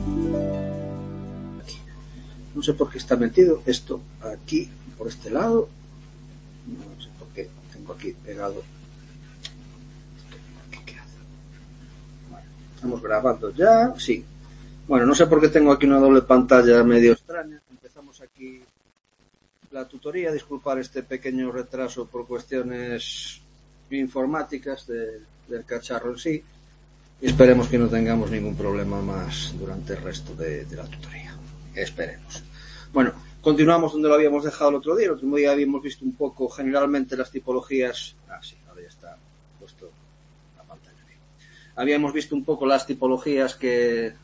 No sé por qué está metido esto aquí, por este lado. No sé por qué tengo aquí pegado. ¿Qué hace? Bueno, estamos grabando ya. Sí. Bueno, no sé por qué tengo aquí una doble pantalla medio extraña. Empezamos aquí la tutoría. Disculpar este pequeño retraso por cuestiones informáticas del cacharro en sí. Y esperemos que no tengamos ningún problema más durante el resto de la tutoría. Esperemos. Bueno, continuamos donde lo habíamos dejado el otro día. El otro día habíamos visto un poco generalmente las tipologías. Sí, ahora ya está puesto la pantalla aquí. Habíamos visto un poco las tipologías que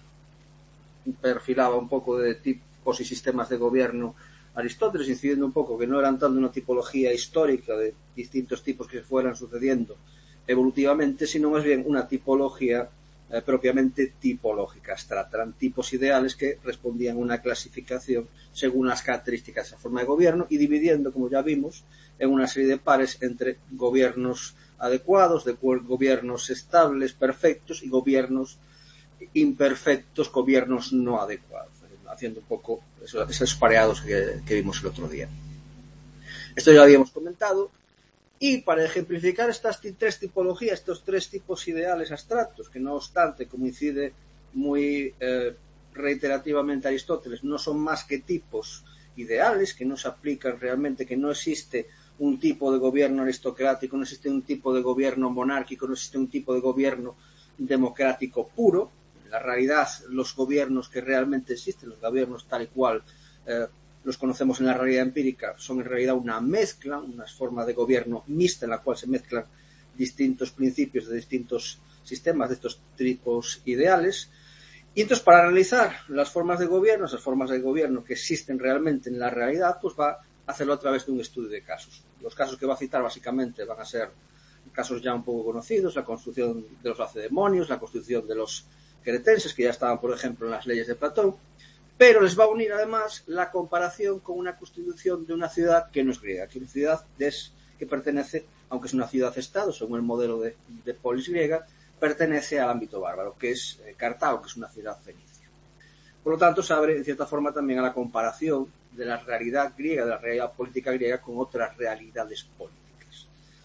perfilaba un poco de tipos y sistemas de gobierno Aristóteles, incidiendo un poco que no eran tanto una tipología histórica de distintos tipos que se fueran sucediendo evolutivamente, sino más bien una tipología propiamente tipológica, abstracta. Eran tipos ideales que respondían a una clasificación según las características de esa forma de gobierno y dividiendo, como ya vimos, en una serie de pares entre gobiernos adecuados, gobiernos estables, perfectos y gobiernos imperfectos, gobiernos no adecuados, haciendo un poco esos pareados que vimos el otro día. Esto ya lo habíamos comentado. Y para ejemplificar estas tres tipologías, estos tres tipos ideales abstractos, que no obstante, como incide muy reiterativamente Aristóteles, no son más que tipos ideales, que no se aplican realmente, que no existe un tipo de gobierno aristocrático, no existe un tipo de gobierno monárquico, no existe un tipo de gobierno democrático puro. En la realidad, los gobiernos que realmente existen, los gobiernos tal y cual los conocemos en la realidad empírica, son en realidad una mezcla, una forma de gobierno mixta en la cual se mezclan distintos principios de distintos sistemas de estos tipos ideales. Y entonces, para analizar las formas de gobierno, esas formas de gobierno que existen realmente en la realidad, pues va a hacerlo a través de un estudio de casos. Los casos que va a citar básicamente van a ser casos ya un poco conocidos, la construcción de los lacedemonios, la construcción de los cretenses, que ya estaban, por ejemplo, en las leyes de Platón. Pero les va a unir además la comparación con una constitución de una ciudad que no es griega, que es una ciudad que pertenece, aunque es una ciudad-estado, según el modelo de polis griega, pertenece al ámbito bárbaro, que es Cartago, que es una ciudad fenicia. Por lo tanto, se abre en cierta forma también a la comparación de la realidad griega, de la realidad política griega, con otras realidades políticas.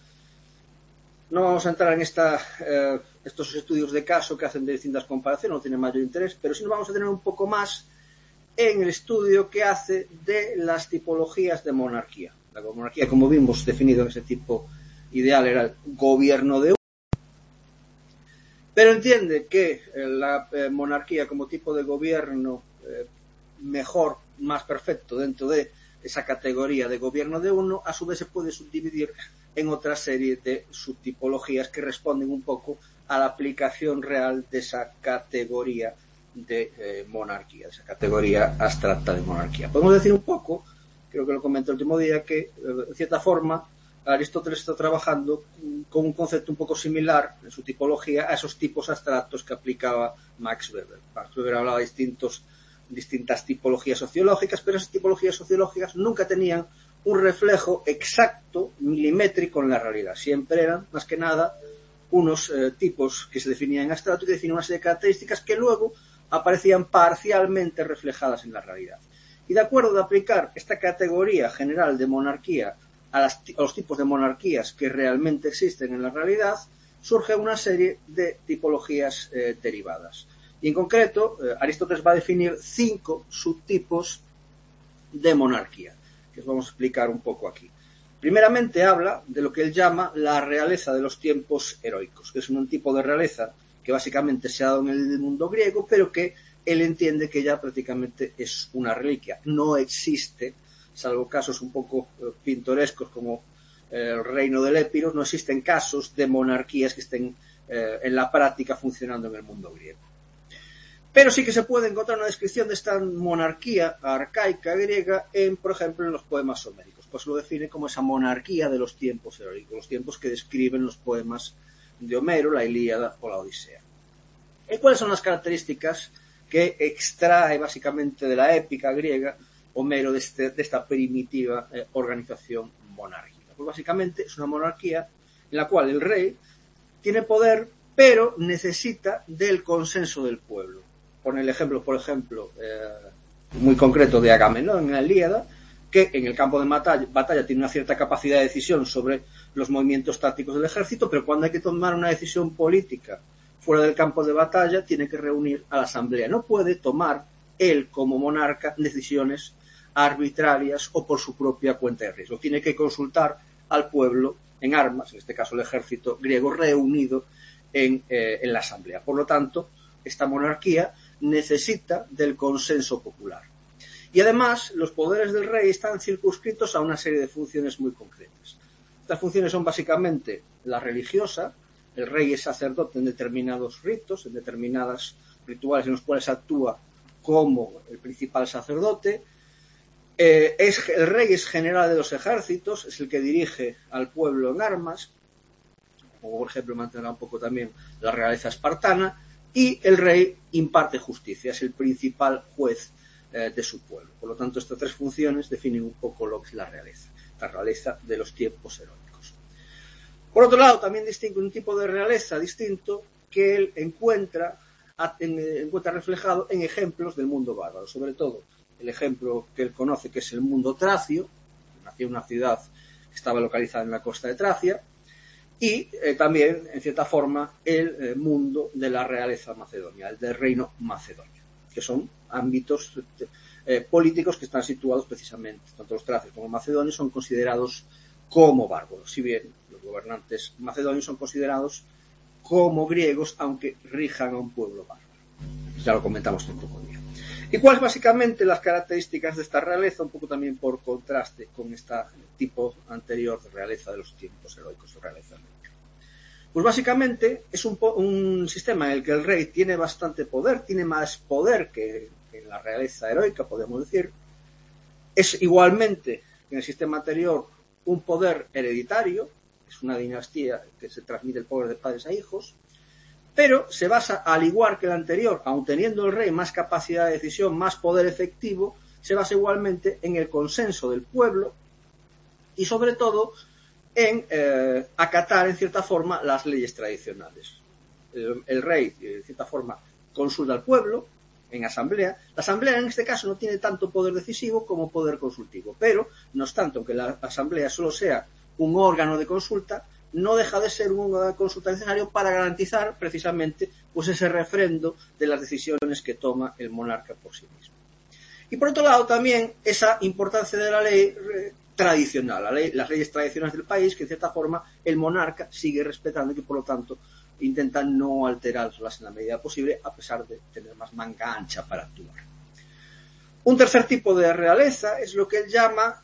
No vamos a entrar en estos estudios de caso que hacen de distintas comparaciones, no tienen mayor interés, pero sí nos vamos a tener un poco más en el estudio que hace de las tipologías de monarquía. La monarquía, como vimos, definido en ese tipo ideal, era el gobierno de uno, pero entiende que la monarquía como tipo de gobierno mejor, más perfecto dentro de esa categoría de gobierno de uno, a su vez se puede subdividir en otra serie de subtipologías que responden un poco a la aplicación real de esa categoría de monarquía, de esa categoría abstracta de monarquía. Podemos decir un poco, creo que lo comenté el último día, que en cierta forma Aristóteles está trabajando con un concepto un poco similar en su tipología a esos tipos abstractos que aplicaba Max Weber. Max Weber hablaba de distintas tipologías sociológicas, pero esas tipologías sociológicas nunca tenían un reflejo exacto, milimétrico en la realidad. Siempre eran, más que nada, unos tipos que se definían en abstracto y que definían una serie de características que luego aparecían parcialmente reflejadas en la realidad. Y de acuerdo de aplicar esta categoría general de monarquía a los tipos de monarquías que realmente existen en la realidad, surge una serie de tipologías derivadas. Y en concreto, Aristóteles va a definir 5 subtipos de monarquía, que os vamos a explicar un poco aquí. Primeramente habla de lo que él llama la realeza de los tiempos heroicos, que es un tipo de realeza que básicamente se ha dado en el mundo griego, pero que él entiende que ya prácticamente es una reliquia. No existe, salvo casos un poco pintorescos como el reino del Épiro, no existen casos de monarquías que estén en la práctica funcionando en el mundo griego. Pero sí que se puede encontrar una descripción de esta monarquía arcaica griega por ejemplo, en los poemas homéricos. Pues lo define como esa monarquía de los tiempos heroicos, los tiempos que describen los poemas de Homero, la Ilíada o la Odisea. ¿Y cuáles son las características que extrae básicamente de la épica griega Homero de esta primitiva organización monárquica? Pues básicamente es una monarquía en la cual el rey tiene poder, pero necesita del consenso del pueblo. pone el ejemplo, por ejemplo, muy concreto de Agamenón en la Ilíada, que en el campo de batalla tiene una cierta capacidad de decisión sobre los movimientos tácticos del ejército, pero cuando hay que tomar una decisión política fuera del campo de batalla, tiene que reunir a la asamblea. No puede tomar él, como monarca, decisiones arbitrarias o por su propia cuenta de riesgo. Tiene que consultar al pueblo en armas, en este caso el ejército griego, reunido en la asamblea. Por lo tanto, esta monarquía necesita del consenso popular. Y además, los poderes del rey están circunscritos a una serie de funciones muy concretas. Estas funciones son básicamente la religiosa. El rey es sacerdote en determinados ritos, en determinados rituales en los cuales actúa como el principal sacerdote. El rey es general de los ejércitos, es el que dirige al pueblo en armas, como por ejemplo mantendrá un poco también la realeza espartana, y el rey imparte justicia, es el principal juez de su pueblo. Por lo tanto, estas tres funciones definen un poco lo que es la realeza de los tiempos heroicos. Por otro lado, también distingue un tipo de realeza distinto que él encuentra reflejado en ejemplos del mundo bárbaro, sobre todo el ejemplo que él conoce, que es el mundo tracio. Nació en una ciudad que estaba localizada en la costa de Tracia, y también, en cierta forma, el mundo de la realeza macedonia, el del reino macedonio, que son ámbitos políticos que están situados precisamente, tanto los tracios como los macedonios son considerados como bárbaros, si bien los gobernantes macedonios son considerados como griegos, aunque rijan a un pueblo bárbaro. Ya lo comentamos un poco día. ¿Y cuáles básicamente las características de esta realeza? Un poco también por contraste con este tipo anterior de realeza de los tiempos heroicos o realeza heroica. Pues básicamente es un sistema en el que el rey tiene bastante poder, tiene más poder que en la realeza heroica, podemos decir. Es igualmente, en el sistema anterior, un poder hereditario, es una dinastía que se transmite el poder de padres a hijos, pero se basa, al igual que el anterior, aun teniendo el rey más capacidad de decisión, más poder efectivo, se basa igualmente en el consenso del pueblo y sobre todo en acatar en cierta forma las leyes tradicionales. El rey, en cierta forma, consulta al pueblo en asamblea. La asamblea en este caso no tiene tanto poder decisivo como poder consultivo, pero no obstante, aunque la asamblea solo sea un órgano de consulta, no deja de ser un órgano de consulta necesario para garantizar precisamente pues ese refrendo de las decisiones que toma el monarca por sí mismo. Y por otro lado también esa importancia de la ley tradicional, las leyes tradicionales del país, que en cierta forma el monarca sigue respetando y que por lo tanto intenta no alterarlas en la medida posible, a pesar de tener más manga ancha para actuar. Un tercer tipo de realeza es lo que él llama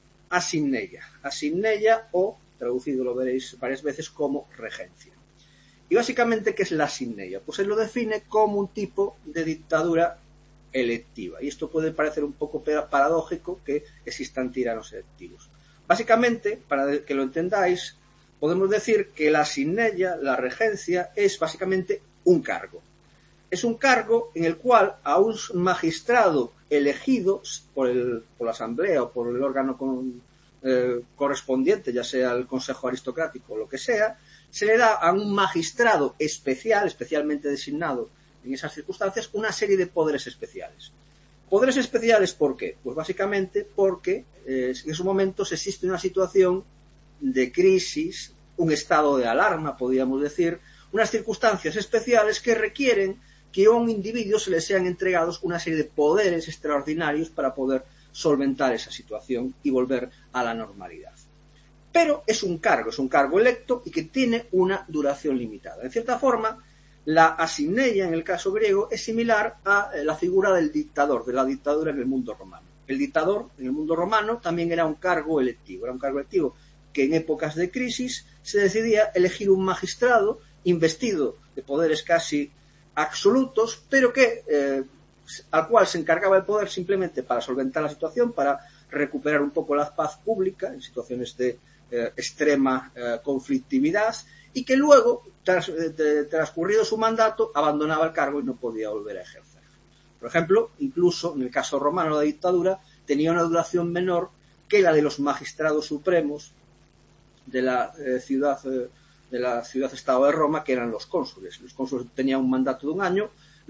asimneia o, traducido lo veréis varias veces, como regencia. Y básicamente, ¿qué es la asimneia? Pues él lo define como un tipo de dictadura electiva. Y esto puede parecer un poco paradójico que existan tiranos electivos. Básicamente, para que lo entendáis, podemos decir que la asimneia, la regencia, es básicamente un cargo. Es un cargo en el cual a un magistrado elegido por la asamblea o por el órgano correspondiente, ya sea el consejo aristocrático o lo que sea, se le da a un magistrado especial, especialmente designado en esas circunstancias, una serie de poderes especiales. ¿Poderes especiales por qué? Pues básicamente porque en esos momentos existe una situación de crisis, un estado de alarma, podríamos decir, unas circunstancias especiales que requieren que a un individuo se le sean entregados una serie de poderes extraordinarios para poder solventar esa situación y volver a la normalidad. Pero es un cargo electo y que tiene una duración limitada. En cierta forma, la asimneia en el caso griego es similar a la figura del dictador, de la dictadura en el mundo romano. El dictador en el mundo romano también era un cargo electivo que en épocas de crisis se decidía elegir un magistrado investido de poderes casi absolutos, pero que al cual se encargaba el poder simplemente para solventar la situación, para recuperar un poco la paz pública en situaciones de extrema conflictividad, y que luego, transcurrido su mandato, abandonaba el cargo y no podía volver a ejercer. Por ejemplo, incluso en el caso romano, la dictadura tenía una duración menor que la de los magistrados supremos de la ciudad-estado de Roma, que eran los cónsules. Los cónsules tenían un mandato de un año,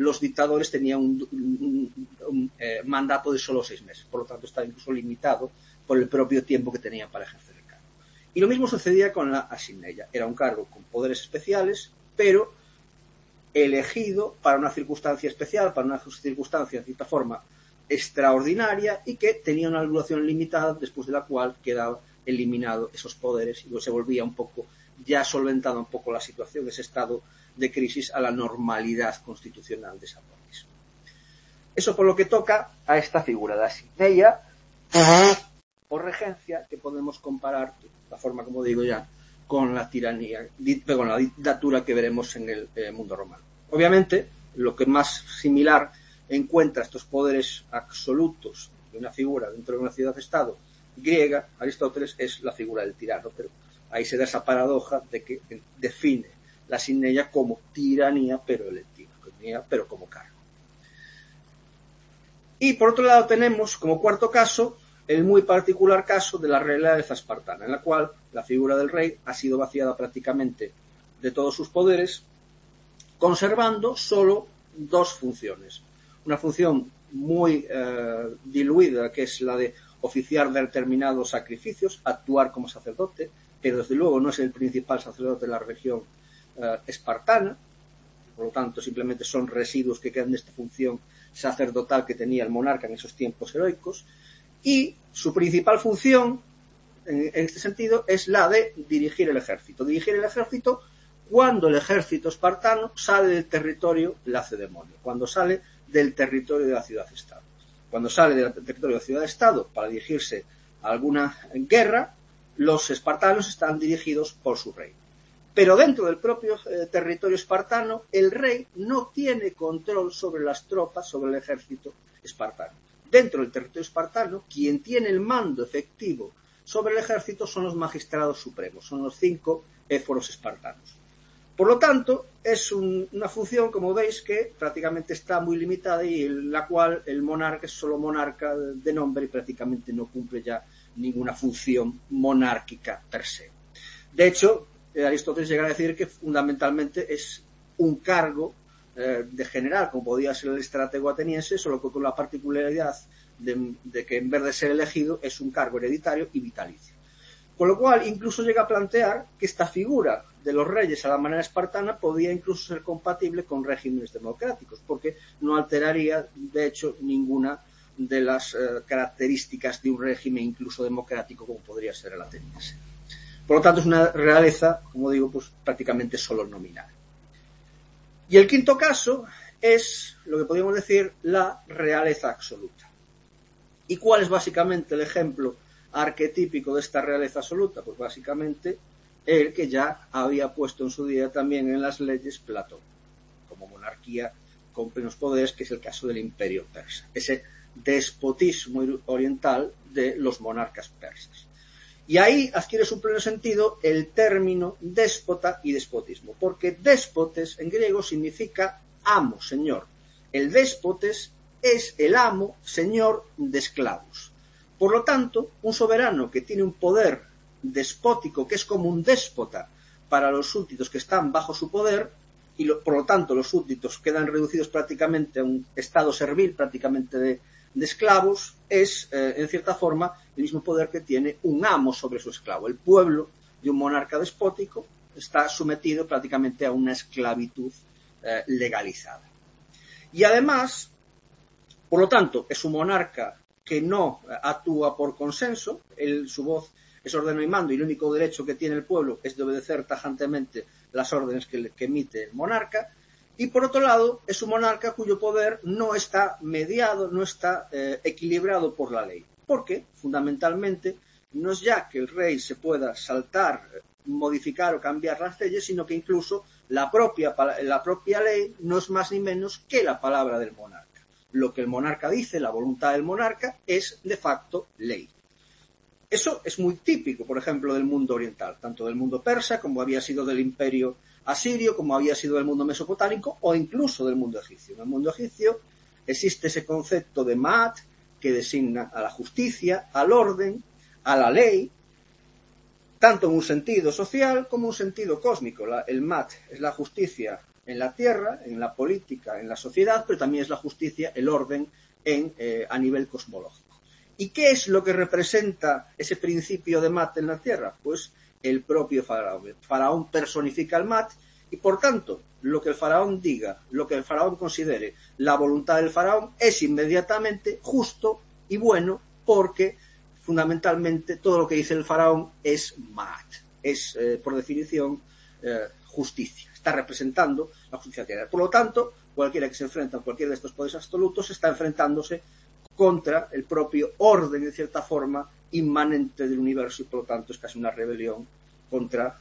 los dictadores tenían un mandato de solo 6 meses. Por lo tanto, estaba incluso limitado por el propio tiempo que tenían para ejercer el cargo. Y lo mismo sucedía con la Asinella. Era un cargo con poderes especiales, pero elegido para una circunstancia especial, para una circunstancia, de cierta forma, extraordinaria, y que tenía una duración limitada, después de la cual quedaba eliminado esos poderes y se volvía un poco, ya solventada un poco la situación, ese estado de crisis, a la normalidad constitucional de esa país. Eso por lo que toca a esta figura de Asinella o regencia, que podemos comparar, la forma como digo ya, con la tiranía, con la dictadura que veremos en el mundo romano. Obviamente, lo que más similar encuentra estos poderes absolutos de una figura dentro de una ciudad-estado griega, Aristóteles, es la figura del tirano, pero ahí se da esa paradoja de que define la Asinella como tiranía pero electiva, pero como cargo. Y por otro lado tenemos como cuarto caso el muy particular caso de la realeza espartana, en la cual la figura del rey ha sido vaciada prácticamente de todos sus poderes, conservando solo 2 funciones. Una función muy diluida, que es la de oficiar determinados sacrificios, actuar como sacerdote, pero desde luego no es el principal sacerdote de la región espartana, por lo tanto simplemente son residuos que quedan de esta función sacerdotal que tenía el monarca en esos tiempos heroicos. Y su principal función, en este sentido, es la de dirigir el ejército. Dirigir el ejército cuando el ejército espartano sale del territorio lacedemonio, cuando sale del territorio de la ciudad-estado. Cuando sale del territorio de la ciudad-estado para dirigirse a alguna guerra, los espartanos están dirigidos por su rey. Pero dentro del propio territorio espartano, el rey no tiene control sobre las tropas, sobre el ejército espartano. Dentro del territorio espartano, quien tiene el mando efectivo sobre el ejército son los magistrados supremos, son los 5 éforos espartanos. Por lo tanto, es una función, como veis, que prácticamente está muy limitada y en la cual el monarca es solo monarca de nombre y prácticamente no cumple ya ninguna función monárquica per se. De hecho, Aristóteles llega a decir que fundamentalmente es un cargo de general, como podía ser el estratego ateniense, solo que con la particularidad de que en vez de ser elegido es un cargo hereditario y vitalicio. Con lo cual incluso llega a plantear que esta figura de los reyes a la manera espartana podía incluso ser compatible con regímenes democráticos, porque no alteraría de hecho ninguna de las características de un régimen incluso democrático como podría ser el ateniense. Por lo tanto es una realeza, como digo, pues prácticamente solo nominal. Y el quinto caso es lo que podríamos decir la realeza absoluta. ¿Y cuál es básicamente el ejemplo arquetípico de esta realeza absoluta? Pues básicamente el que ya había puesto en su día también en las leyes Platón, como monarquía con plenos poderes, que es el caso del imperio persa, ese despotismo oriental de los monarcas persas. Y ahí adquiere su pleno sentido el término déspota y despotismo, porque déspotes en griego significa amo, señor. El déspotes es el amo, señor de esclavos. Por lo tanto, un soberano que tiene un poder despótico, que es como un déspota para los súbditos que están bajo su poder, y por lo tanto los súbditos quedan reducidos prácticamente a un estado servil, prácticamente de esclavos, es en cierta forma el mismo poder que tiene un amo sobre su esclavo. El pueblo de un monarca despótico está sometido prácticamente a una esclavitud legalizada. Y además, por lo tanto, es un monarca que no actúa por consenso, su voz es ordeno y mando, y el único derecho que tiene el pueblo es de obedecer tajantemente las órdenes que emite el monarca. Y por otro lado, es un monarca cuyo poder no está mediado, no está equilibrado por la ley. Porque, fundamentalmente, no es ya que el rey se pueda saltar, modificar o cambiar las leyes, sino que incluso la propia ley no es más ni menos que la palabra del monarca. Lo que el monarca dice, la voluntad del monarca, es de facto ley. Eso es muy típico, por ejemplo, del mundo oriental, tanto del mundo persa como había sido del imperio asirio, como había sido del mundo mesopotámico o incluso del mundo egipcio. En el mundo egipcio existe ese concepto de Ma'at que designa a la justicia, al orden, a la ley, tanto en un sentido social como en un sentido cósmico. El Ma'at es la justicia en la tierra, en la política, en la sociedad, pero también es la justicia, el orden a nivel cosmológico. ¿Y qué es lo que representa ese principio de Maat en la tierra? Pues el propio faraón. El faraón personifica al Maat y, por tanto, lo que el faraón diga, lo que el faraón considere, la voluntad del faraón es inmediatamente justo y bueno, porque fundamentalmente todo lo que dice el faraón es Maat, es por definición justicia, está representando la justicia tierra. Por lo tanto, cualquiera que se enfrenta a cualquiera de estos poderes absolutos está enfrentándose contra el propio orden, de cierta forma, inmanente del universo, y por lo tanto es casi una rebelión contra...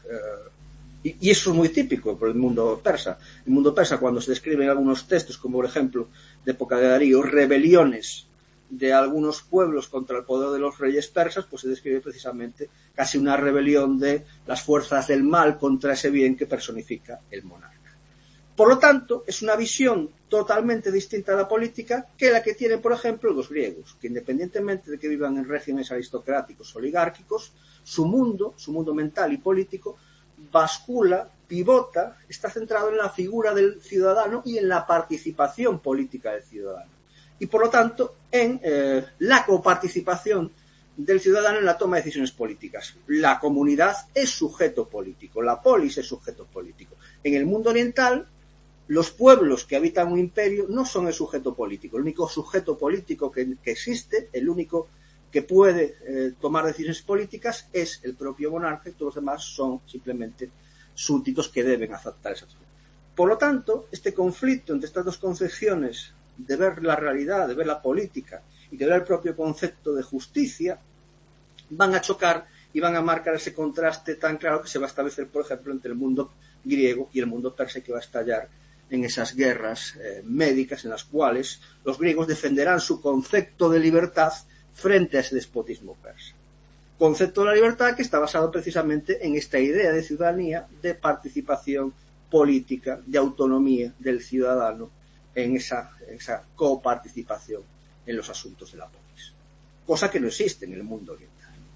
y eso es muy típico por el mundo persa. El mundo persa, cuando se describen algunos textos, como por ejemplo de época de Darío, rebeliones de algunos pueblos contra el poder de los reyes persas, pues se describe precisamente casi una rebelión de las fuerzas del mal contra ese bien que personifica el monarca. Por lo tanto, es una visión totalmente distinta a la política que la que tienen, por ejemplo, los griegos, que independientemente de que vivan en regímenes aristocráticos o oligárquicos, su mundo mental y político, bascula, pivota, está centrado en la figura del ciudadano y en la participación política del ciudadano. Y por lo tanto, en la coparticipación del ciudadano en la toma de decisiones políticas. La comunidad es sujeto político, la polis es sujeto político. En el mundo oriental, los pueblos que habitan un imperio no son el sujeto político. El único sujeto político que existe, el único que puede tomar decisiones políticas es el propio monarca, y todos los demás son simplemente súbditos que deben aceptar esas cosas. Por lo tanto, este conflicto entre estas dos concepciones de ver la realidad, de ver la política y de ver el propio concepto de justicia, van a chocar y van a marcar ese contraste tan claro que se va a establecer, por ejemplo, entre el mundo griego y el mundo persa, que va a estallar en esas guerras médicas en las cuales los griegos defenderán su concepto de libertad frente a ese despotismo persa. Concepto de la libertad que está basado precisamente en esta idea de ciudadanía, de participación política, de autonomía del ciudadano en esa coparticipación en los asuntos de la polis. Cosa que no existe en el mundo oriental.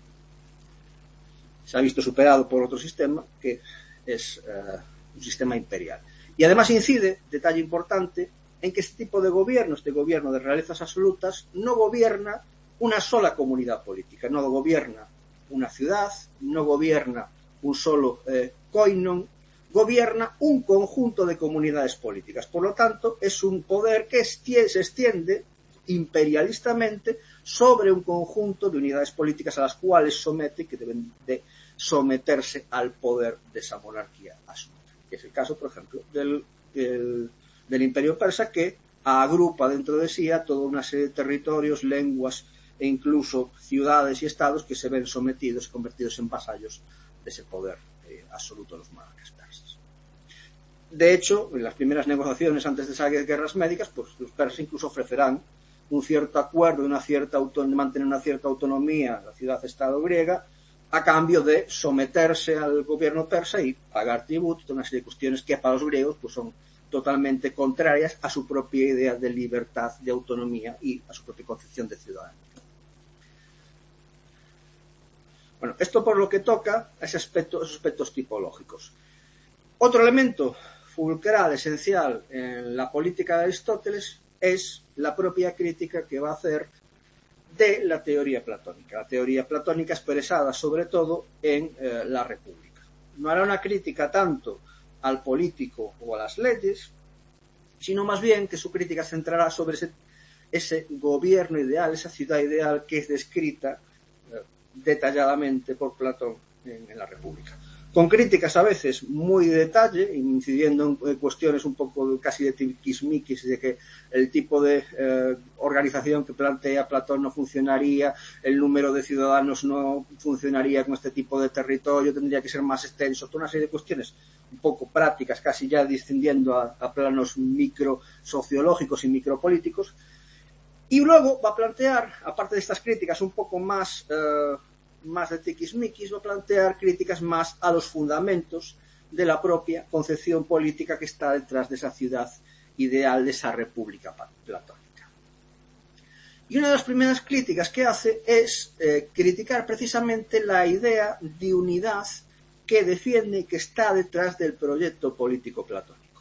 Se ha visto superado por otro sistema que es un sistema imperial. Y además incide, detalle importante, en que este tipo de gobierno, este gobierno de realezas absolutas, no gobierna una sola comunidad política, no gobierna una ciudad, no gobierna un solo koinon, gobierna un conjunto de comunidades políticas. Por lo tanto, es un poder que se extiende imperialistamente sobre un conjunto de unidades políticas a las cuales somete y que deben de someterse al poder de esa monarquía absoluta. Que es el caso, por ejemplo, del imperio persa, que agrupa dentro de sí a toda una serie de territorios, lenguas e incluso ciudades y estados que se ven sometidos y convertidos en vasallos de ese poder absoluto de los monarcas persas. De hecho, en las primeras negociaciones antes de esas guerras médicas, pues los persas incluso ofrecerán un cierto acuerdo de mantener una cierta autonomía a la ciudad-estado griega a cambio de someterse al gobierno persa y pagar tributo, una serie de cuestiones que para los griegos pues son totalmente contrarias a su propia idea de libertad, de autonomía y a su propia concepción de ciudadanía. Bueno, esto por lo que toca a esos aspectos tipológicos. Otro elemento fulcral, esencial en la política de Aristóteles es la propia crítica que va a hacer de la teoría platónica. La teoría platónica expresada sobre todo en la República. No hará una crítica tanto al político o a las leyes, sino más bien que su crítica se centrará sobre ese gobierno ideal, esa ciudad ideal que es descrita detalladamente por Platón en la República. Con críticas a veces muy de detalle, incidiendo en cuestiones un poco casi de tiquismiquis, de que el tipo de organización que plantea Platón no funcionaría, el número de ciudadanos no funcionaría con este tipo de territorio, tendría que ser más extenso, toda una serie de cuestiones un poco prácticas, casi ya descendiendo a planos microsociológicos y micropolíticos. Y luego va a plantear, aparte de estas críticas un poco más de tiquismiquis, va a plantear críticas más a los fundamentos de la propia concepción política que está detrás de esa ciudad ideal, de esa república platónica. Y una de las primeras críticas que hace es criticar precisamente la idea de unidad que defiende y que está detrás del proyecto político platónico.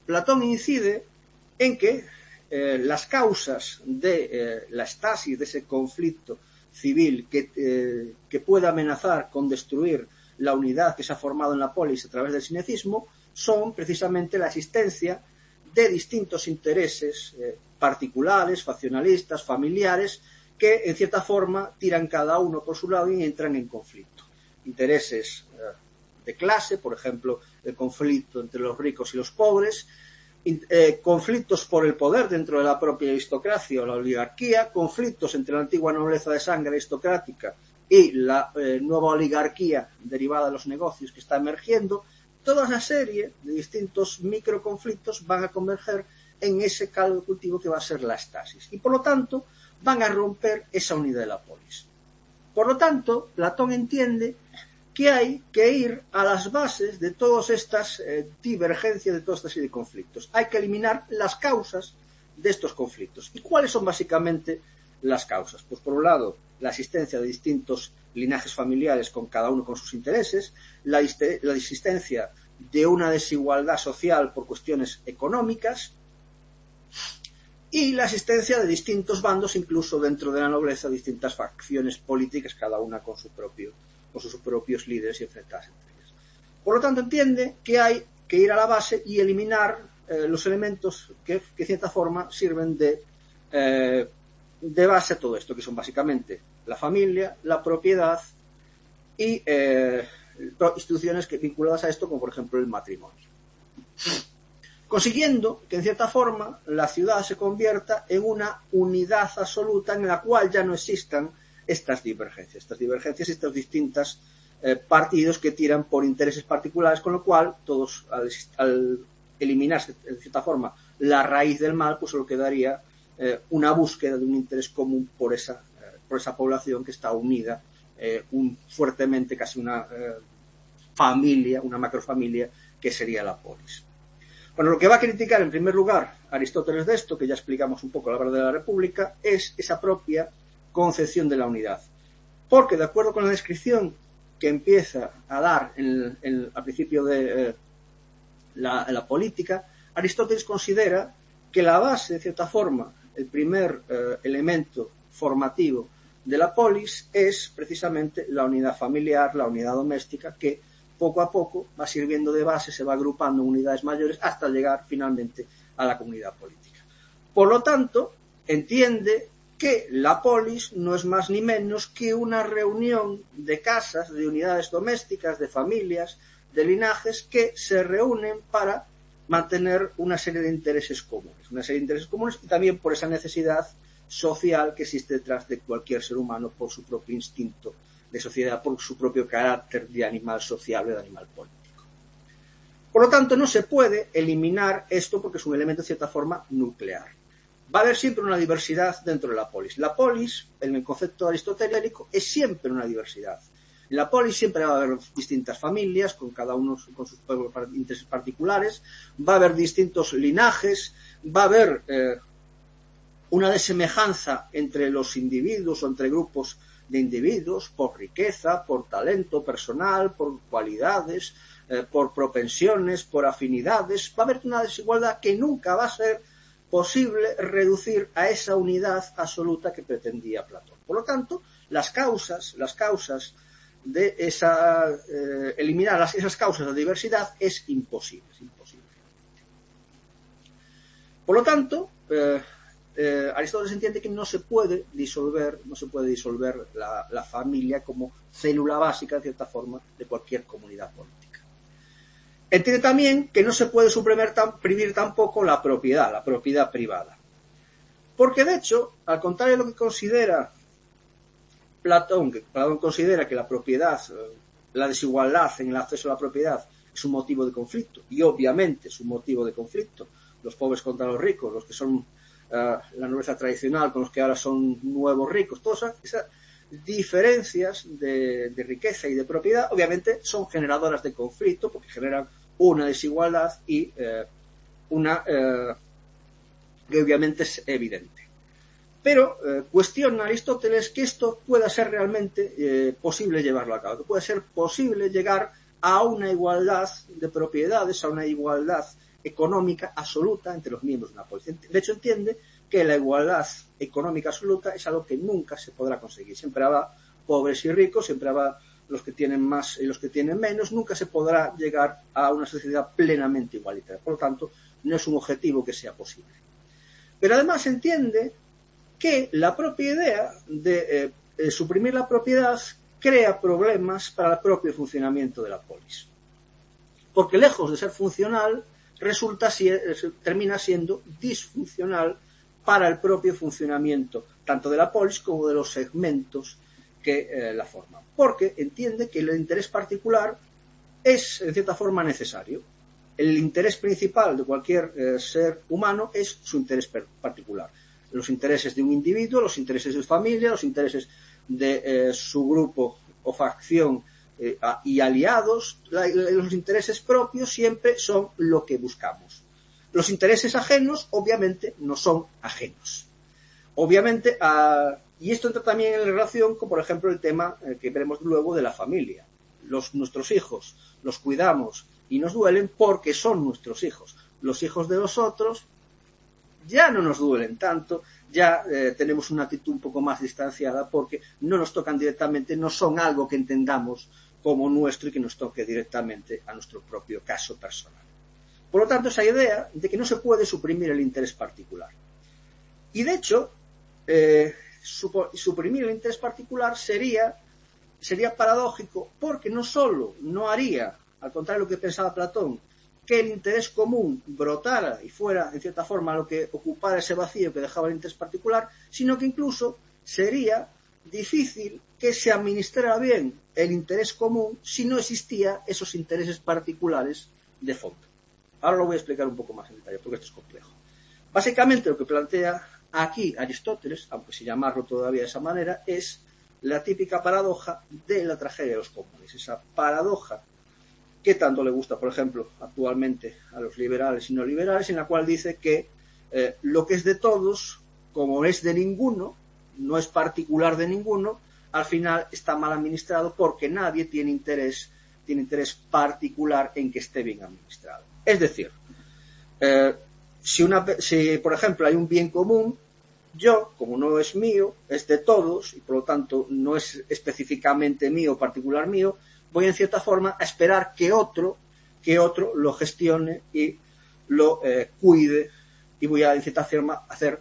Platón incide en que las causas de la estasis, de ese conflicto civil que puede amenazar con destruir la unidad que se ha formado en la polis a través del sinecismo, son precisamente la existencia de distintos intereses particulares, faccionalistas, familiares, que en cierta forma tiran cada uno por su lado y entran en conflicto. Intereses de clase, por ejemplo, el conflicto entre los ricos y los pobres, conflictos por el poder dentro de la propia aristocracia o la oligarquía, conflictos entre la antigua nobleza de sangre aristocrática y la nueva oligarquía derivada de los negocios que está emergiendo. Toda una serie de distintos microconflictos van a converger en ese caldo de cultivo que va a ser la estasis. Y por lo tanto van a romper esa unidad de la polis. Por lo tanto, Platón entiende que hay que ir a las bases de todas estas divergencias, de toda esta serie de conflictos. Hay que eliminar las causas de estos conflictos. ¿Y cuáles son básicamente las causas? Pues por un lado, la existencia de distintos linajes familiares con cada uno con sus intereses, la existencia de una desigualdad social por cuestiones económicas y la existencia de distintos bandos, incluso dentro de la nobleza, distintas facciones políticas, cada una con sus propios líderes y enfrentarse entre ellas. Por lo tanto, entiende que hay que ir a la base y eliminar los elementos que de cierta forma sirven de base a todo esto, que son básicamente la familia, la propiedad y instituciones vinculadas a esto, como por ejemplo el matrimonio. Consiguiendo que en cierta forma la ciudad se convierta en una unidad absoluta en la cual ya no existan estas divergencias, estos distintos partidos que tiran por intereses particulares, con lo cual todos al eliminarse en cierta forma la raíz del mal, pues solo quedaría una búsqueda de un interés común por esa población que está unida fuertemente, casi una familia, una macrofamilia que sería la polis. Bueno, lo que va a criticar en primer lugar Aristóteles de esto, que ya explicamos un poco a la hora de la República, es esa propia concepción de la unidad. Porque de acuerdo con la descripción que empieza a dar al principio de la política, Aristóteles considera que la base, de cierta forma, el primer elemento formativo de la polis es precisamente la unidad familiar, la unidad doméstica, que poco a poco va sirviendo de base, se va agrupando en unidades mayores hasta llegar finalmente a la comunidad política. Por lo tanto, entiende que la polis no es más ni menos que una reunión de casas, de unidades domésticas, de familias, de linajes que se reúnen para mantener una serie de intereses comunes y también por esa necesidad social que existe detrás de cualquier ser humano por su propio instinto de sociedad, por su propio carácter de animal sociable, de animal político. Por lo tanto, no se puede eliminar esto porque es un elemento de cierta forma nuclear. Va a haber siempre una diversidad dentro de la polis. La polis, en el concepto aristotélico, es siempre una diversidad. En la polis siempre va a haber distintas familias, con cada uno con sus intereses particulares, va a haber distintos linajes, va a haber una desemejanza entre los individuos o entre grupos de individuos por riqueza, por talento personal, por cualidades, por propensiones, por afinidades. Va a haber una desigualdad que nunca va a ser posible reducir a esa unidad absoluta que pretendía Platón. Por lo tanto, las causas de eliminar esas causas de diversidad es imposible. Por lo tanto, Aristóteles entiende que no se puede disolver la familia como célula básica, de cierta forma, de cualquier comunidad política. Entiende también que no se puede suprimir tampoco la propiedad privada. Porque, de hecho, al contrario de lo que considera Platón, que Platón considera que la propiedad, la desigualdad en el acceso a la propiedad es un motivo de conflicto, y obviamente es un motivo de conflicto, los pobres contra los ricos, los que son la nobleza tradicional con los que ahora son nuevos ricos, todas esas diferencias de riqueza y de propiedad obviamente son generadoras de conflicto porque generan una desigualdad y que obviamente es evidente. Pero cuestiona Aristóteles que esto pueda ser realmente posible llevarlo a cabo, que pueda ser posible llegar a una igualdad de propiedades, a una igualdad económica absoluta entre los miembros de una polis. De hecho, entiende que la igualdad económica absoluta es algo que nunca se podrá conseguir. Siempre habrá pobres y ricos, siempre habrá los que tienen más y los que tienen menos. Nunca se podrá llegar a una sociedad plenamente igualitaria. Por lo tanto, no es un objetivo que sea posible. Pero además entiende que la propia idea de suprimir la propiedad crea problemas para el propio funcionamiento de la polis. Porque lejos de ser funcional, termina siendo disfuncional para el propio funcionamiento tanto de la polis como de los segmentos que la forman. Porque entiende que el interés particular es, en cierta forma, necesario. El interés principal de cualquier ser humano es su interés particular. Los intereses de un individuo, los intereses de su familia, los intereses de su grupo o facción y aliados, los intereses propios siempre son lo que buscamos. Los intereses ajenos, obviamente, no son ajenos. Obviamente, y esto entra también en relación con, por ejemplo, el tema que veremos luego de la familia. Nuestros hijos los cuidamos y nos duelen porque son nuestros hijos. Los hijos de los otros ya no nos duelen tanto, ya tenemos una actitud un poco más distanciada porque no nos tocan directamente, no son algo que entendamos como nuestro y que nos toque directamente a nuestro propio caso personal. Por lo tanto, esa idea de que no se puede suprimir el interés particular. Y de hecho, suprimir el interés particular sería paradójico porque no solo no haría, al contrario de lo que pensaba Platón, que el interés común brotara y fuera, en cierta forma, lo que ocupara ese vacío que dejaba el interés particular, sino que incluso sería difícil que se administrara bien el interés común si no existían esos intereses particulares de fondo. Ahora lo voy a explicar un poco más en detalle, porque esto es complejo. Básicamente lo que plantea aquí Aristóteles, aunque sin llamarlo todavía de esa manera, es la típica paradoja de la tragedia de los comunes. Esa paradoja que tanto le gusta, por ejemplo, actualmente a los liberales y no liberales, en la cual dice que lo que es de todos, como es de ninguno, no es particular de ninguno, al final está mal administrado porque nadie tiene interés particular en que esté bien administrado. Es decir, si por ejemplo hay un bien común, yo, como no es mío, es de todos y por lo tanto no es específicamente mío, particular mío, voy en cierta forma a esperar que otro lo gestione y lo cuide y voy a en cierta forma hacer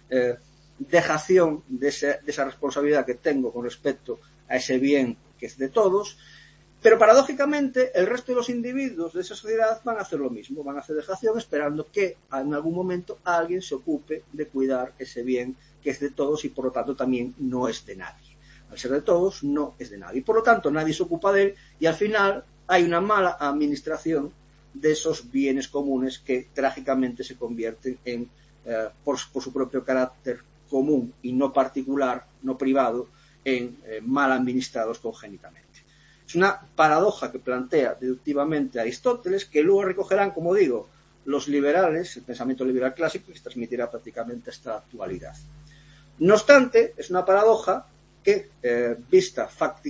dejación de esa responsabilidad que tengo con respecto a ese bien que es de todos, pero paradójicamente el resto de los individuos de esa sociedad van a hacer lo mismo, van a hacer dejación esperando que en algún momento alguien se ocupe de cuidar ese bien que es de todos y por lo tanto también no es de nadie. Al ser de todos, no es de nadie. Y por lo tanto, nadie se ocupa de él y al final hay una mala administración de esos bienes comunes que trágicamente se convierten en, por su propio carácter común y no particular, no privado, en mal administrados congénitamente. Es una paradoja que plantea deductivamente Aristóteles, que luego recogerán, como digo, los liberales, el pensamiento liberal clásico, que se transmitirá prácticamente hasta la actualidad. No obstante, es una paradoja que, vista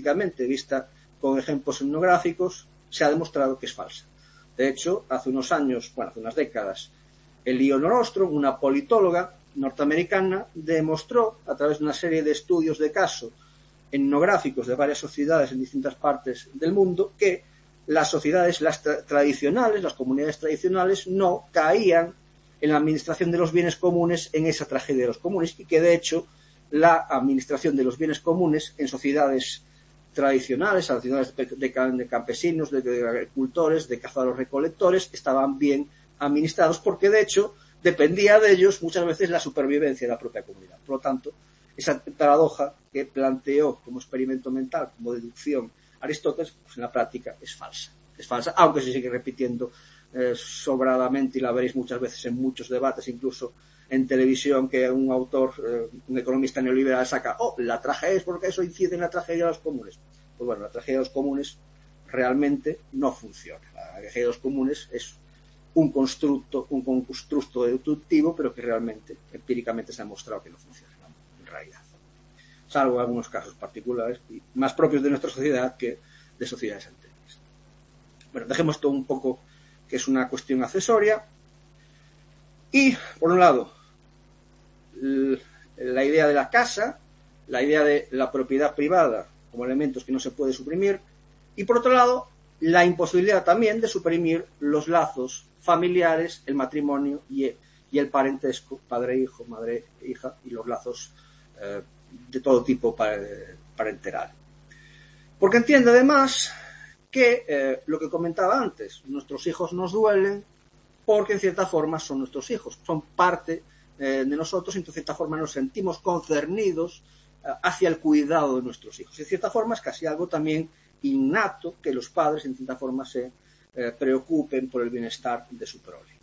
con ejemplos etnográficos, se ha demostrado que es falsa. De hecho, hace unas décadas, Eleanor Ostrom, una politóloga norteamericana, demostró, a través de una serie de estudios de caso etnográficos de varias sociedades en distintas partes del mundo, que las sociedades, las comunidades tradicionales, no caían en la administración de los bienes comunes en esa tragedia de los comunes y que, de hecho, la administración de los bienes comunes en sociedades tradicionales, sociedades de campesinos, de agricultores, de cazadores-recolectores, estaban bien administrados porque, de hecho, dependía de ellos muchas veces la supervivencia de la propia comunidad. Por lo tanto, esa paradoja que planteó como experimento mental, como deducción Aristóteles, pues en la práctica es falsa. Es falsa, aunque se sigue repitiendo sobradamente y la veréis muchas veces en muchos debates, incluso en televisión, que un autor, un economista neoliberal saca, la tragedia es porque eso incide en la tragedia de los comunes. Pues bueno, la tragedia de los comunes realmente no funciona. La tragedia de los comunes es un constructo deductivo, pero que realmente, empíricamente se ha mostrado que no funciona, ¿no? En realidad. Salvo en algunos casos particulares, y más propios de nuestra sociedad que de sociedades anteriores. Bueno, dejemos esto un poco, que es una cuestión accesoria, Y, por un lado, la idea de la casa, la idea de la propiedad privada como elementos que no se puede suprimir, y por otro lado, la imposibilidad también de suprimir los lazos familiares, el matrimonio y el parentesco, padre-hijo, madre-hija, y los lazos de todo tipo parenteral. Porque entiende además que lo que comentaba antes, nuestros hijos nos duelen porque en cierta forma son nuestros hijos, son parte de nosotros y en cierta forma nos sentimos concernidos hacia el cuidado de nuestros hijos. En cierta forma es casi algo también innato que los padres en cierta forma se preocupen por el bienestar de su prole.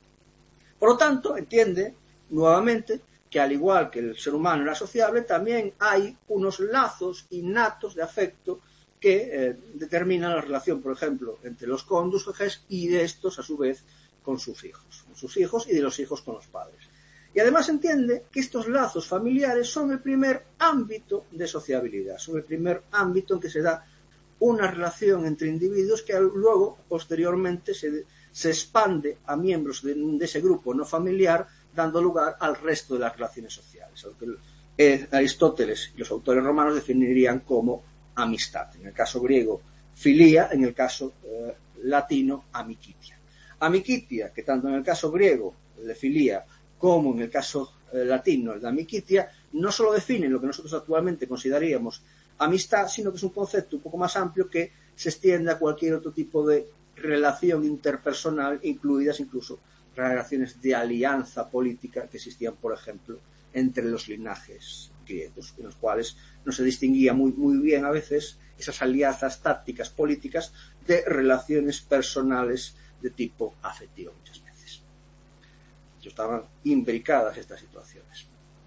Por lo tanto, entiende nuevamente que al igual que el ser humano era sociable, también hay unos lazos innatos de afecto que determinan la relación, por ejemplo, entre los cónyuges y de estos, a su vez, con sus hijos y de los hijos con los padres. Y además entiende que estos lazos familiares son el primer ámbito de sociabilidad, son el primer ámbito en que se da una relación entre individuos que luego, posteriormente, se expande a miembros de ese grupo no familiar, dando lugar al resto de las relaciones sociales, lo que Aristóteles y los autores romanos definirían como amistad. En el caso griego, filia, en el caso latino, amicitia. Amicitia, que tanto en el caso griego, el de filia, como en el caso latino, el de amicitia, no solo definen lo que nosotros actualmente consideraríamos amistad, sino que es un concepto un poco más amplio que se extiende a cualquier otro tipo de relación interpersonal, incluidas incluso relaciones de alianza política que existían, por ejemplo, entre los linajes griegos, en los cuales no se distinguía muy bien a veces esas alianzas tácticas políticas de relaciones personales de tipo afectivo muchas veces. Estaban imbricadas estas situaciones.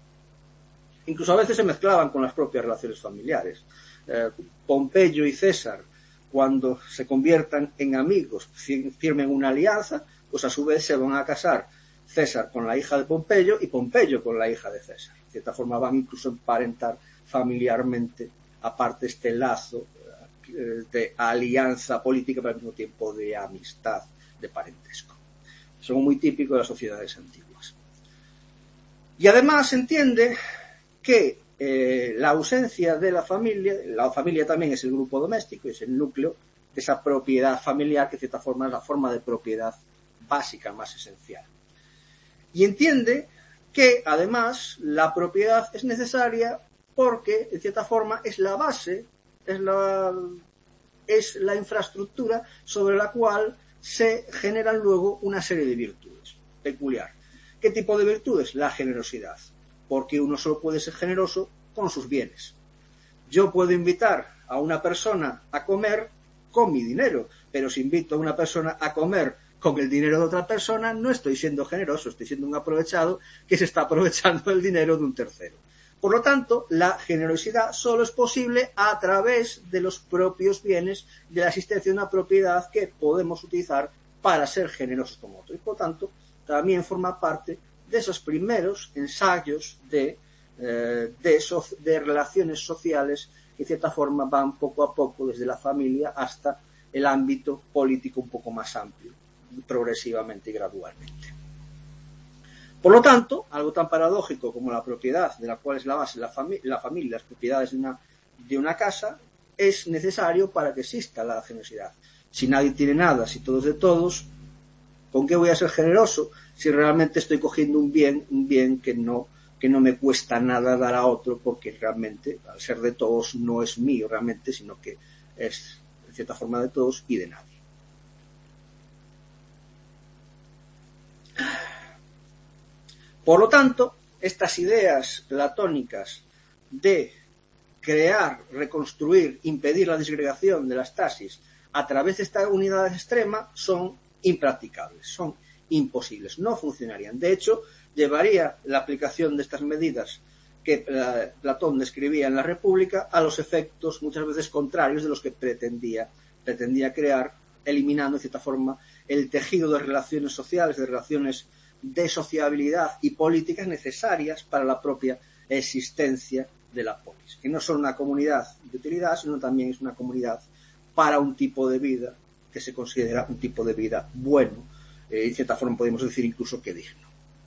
Incluso a veces se mezclaban con las propias relaciones familiares. Pompeyo y César, cuando se conviertan en amigos, firmen una alianza, pues a su vez se van a casar César con la hija de Pompeyo y Pompeyo con la hija de César. De cierta forma van incluso a emparentar familiarmente, aparte este lazo de alianza política, pero al mismo tiempo de amistad, de parentesco. Son muy típicos de las sociedades antiguas. Y además se entiende que la ausencia de la familia también es el grupo doméstico, es el núcleo de esa propiedad familiar que de cierta forma es la forma de propiedad básica, más esencial. Y entiende que además la propiedad es necesaria porque en cierta forma es la base, es la infraestructura sobre la cual se generan luego una serie de virtudes peculiar. ¿Qué tipo de virtudes? La generosidad, porque uno solo puede ser generoso con sus bienes. Yo puedo invitar a una persona a comer con mi dinero, pero si invito a una persona a comer con el dinero de otra persona, no estoy siendo generoso, estoy siendo un aprovechado que se está aprovechando el dinero de un tercero. Por lo tanto, la generosidad solo es posible a través de los propios bienes, de la existencia de una propiedad que podemos utilizar para ser generosos con otro. Y por tanto, también forma parte de esos primeros ensayos de relaciones sociales que de cierta forma van poco a poco desde la familia hasta el ámbito político un poco más amplio, progresivamente y gradualmente. Por lo tanto, algo tan paradójico como la propiedad, de la cual es la base la familia, las propiedades de una casa, es necesario para que exista la generosidad. Si nadie tiene nada, si todo es de todos, ¿con qué voy a ser generoso si realmente estoy cogiendo un bien que no me cuesta nada dar a otro, porque realmente, al ser de todos, no es mío realmente, sino que es, en cierta forma, de todos y de nadie? Por lo tanto, estas ideas platónicas de crear, reconstruir, impedir la disgregación de las taxis a través de esta unidad extrema son impracticables, son imposibles, no funcionarían. De hecho, llevaría la aplicación de estas medidas que Platón describía en la República a los efectos muchas veces contrarios de los que pretendía crear, eliminando de cierta forma el tejido de relaciones sociales, de relaciones de sociabilidad y políticas necesarias para la propia existencia de la polis, que no son una comunidad de utilidad, sino también es una comunidad para un tipo de vida que se considera un tipo de vida bueno, en cierta forma podemos decir incluso que digno.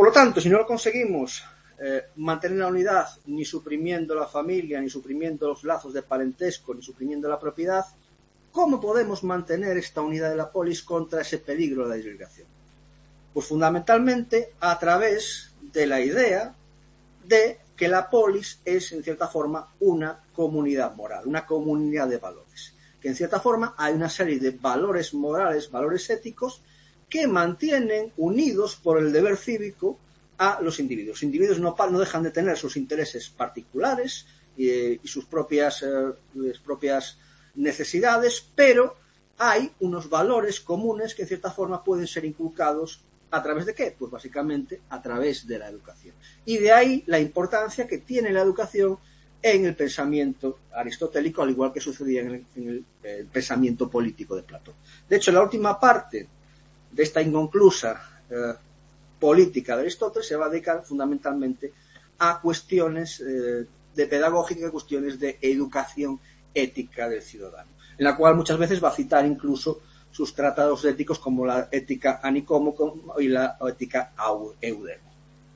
Por lo tanto, si no lo conseguimos mantener la unidad, ni suprimiendo la familia, ni suprimiendo los lazos de parentesco, ni suprimiendo la propiedad, ¿cómo podemos mantener esta unidad de la polis contra ese peligro de la disgregación? Pues fundamentalmente a través de la idea de que la polis es, en cierta forma, una comunidad moral, una comunidad de valores. Que, en cierta forma, hay una serie de valores morales, valores éticos, que mantienen unidos por el deber cívico a los individuos. Los individuos no dejan de tener sus intereses particulares y sus propias necesidades, pero hay unos valores comunes que, en cierta forma, pueden ser inculcados ¿a través de qué? Pues básicamente a través de la educación. Y de ahí la importancia que tiene la educación en el pensamiento aristotélico, al igual que sucedía en el pensamiento político de Platón. De hecho, la última parte de esta inconclusa política de Aristóteles se va a dedicar fundamentalmente a cuestiones de pedagógica, cuestiones de educación ética del ciudadano, en la cual muchas veces va a citar incluso sus tratados éticos como la ética Nicómaco y la ética Eudemo,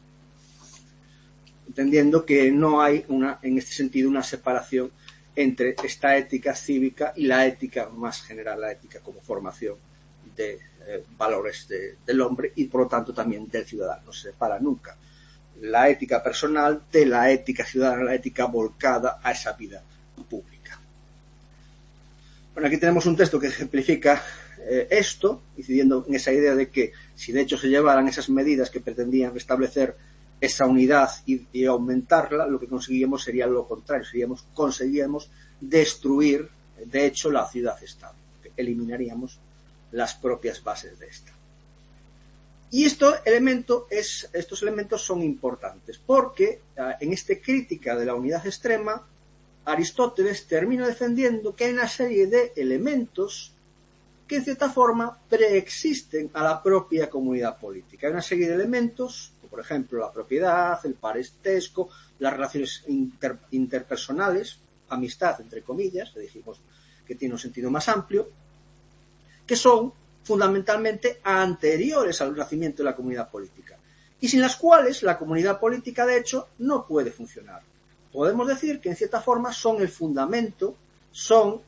entendiendo que no hay en este sentido una separación entre esta ética cívica y la ética más general, la ética como formación de valores del hombre y por lo tanto también del ciudadano. No se separa nunca la ética personal de la ética ciudadana, la ética volcada a esa vida pública. Bueno, aquí tenemos un texto que ejemplifica esto, incidiendo en esa idea de que si de hecho se llevaran esas medidas que pretendían restablecer esa unidad y aumentarla, lo que conseguiríamos sería lo contrario, conseguiríamos destruir de hecho la ciudad-estado, eliminaríamos las propias bases de esta. Y estos elementos son importantes porque en esta crítica de la unidad extrema, Aristóteles termina defendiendo que hay una serie de elementos que en cierta forma preexisten a la propia comunidad política. Hay una serie de elementos, como por ejemplo la propiedad, el parentesco, las relaciones interpersonales, amistad entre comillas, que dijimos que tiene un sentido más amplio, que son fundamentalmente anteriores al nacimiento de la comunidad política y sin las cuales la comunidad política de hecho no puede funcionar. Podemos decir que en cierta forma son el fundamento, son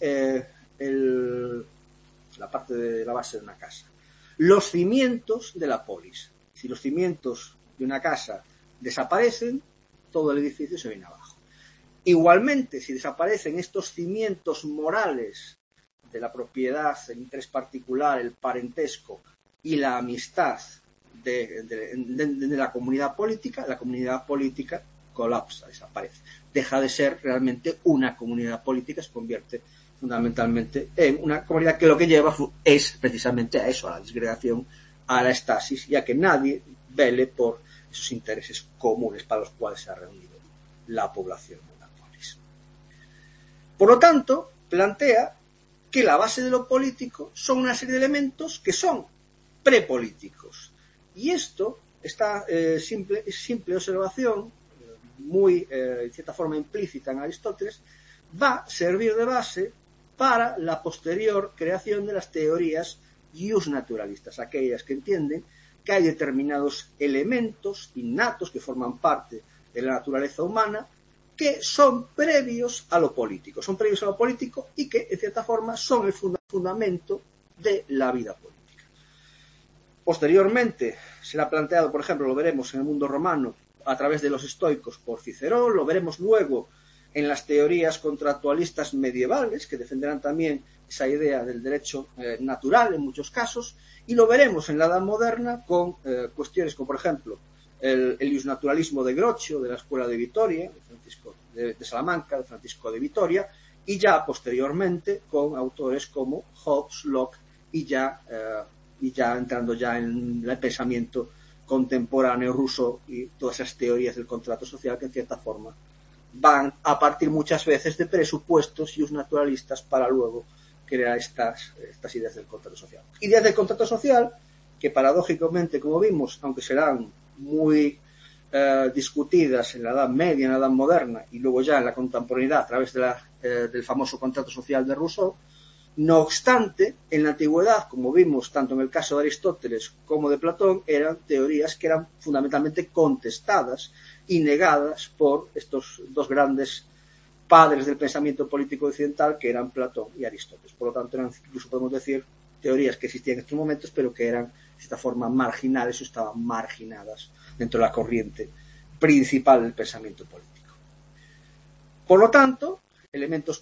la parte de la base de una casa, los cimientos de la polis. Si los cimientos de una casa desaparecen, todo el edificio se viene abajo. Igualmente, si desaparecen estos cimientos morales de la propiedad, el interés particular, el parentesco y la amistad de la comunidad política colapsa, desaparece. Deja de ser realmente una comunidad política, se convierte fundamentalmente en una comunidad que lo que lleva es precisamente a eso, a la disgregación, a la estasis, y a que nadie vele por esos intereses comunes para los cuales se ha reunido la población de una polis. Por lo tanto, plantea que la base de lo político son una serie de elementos que son prepolíticos. Y esta simple observación, muy, en cierta forma, implícita en Aristóteles, va a servir de base para la posterior creación de las teorías iusnaturalistas, aquellas que entienden que hay determinados elementos innatos que forman parte de la naturaleza humana que son previos a lo político, y que, en cierta forma, son el fundamento de la vida política. Posteriormente, será planteado, por ejemplo, lo veremos en el mundo romano a través de los estoicos por Cicerón, lo veremos luego en las teorías contractualistas medievales, que defenderán también esa idea del derecho natural en muchos casos, y lo veremos en la Edad Moderna con cuestiones como, por ejemplo, el iusnaturalismo de Grocchio, de la Escuela de Vitoria, de Salamanca, de Francisco de Vitoria, y ya posteriormente con autores como Hobbes, Locke, y ya entrando ya en el pensamiento contemporáneo ruso y todas esas teorías del contrato social que en cierta forma van a partir muchas veces de presupuestos iusnaturalistas para luego crear estas ideas del contrato social. Ideas del contrato social que paradójicamente, como vimos, aunque serán muy discutidas en la Edad Media, en la Edad Moderna y luego ya en la contemporaneidad a través de del famoso contrato social de Rousseau, No obstante, en la antigüedad, como vimos tanto en el caso de Aristóteles como de Platón, eran teorías que eran fundamentalmente contestadas y negadas por estos dos grandes padres del pensamiento político occidental, que eran Platón y Aristóteles. Por lo tanto, eran, incluso podemos decir, teorías que existían en estos momentos, pero que eran de esta forma marginales o estaban marginadas dentro de la corriente principal del pensamiento político. Por lo tanto, elementos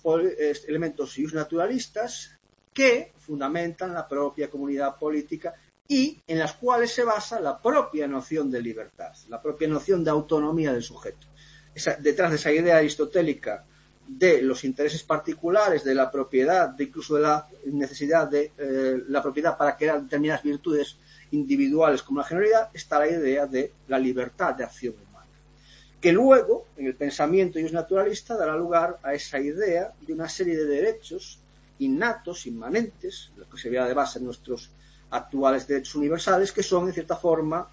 naturalistas que fundamentan la propia comunidad política y en las cuales se basa la propia noción de libertad, la propia noción de autonomía del sujeto. Detrás de esa idea aristotélica de los intereses particulares, de la propiedad, de incluso de la necesidad de la propiedad para crear determinadas virtudes individuales como la generalidad, está la idea de la libertad de acción humana, que luego, en el pensamiento naturalista, dará lugar a esa idea de una serie de derechos innatos, inmanentes, lo que se vea de base en nuestros actuales derechos universales, que son, en cierta forma,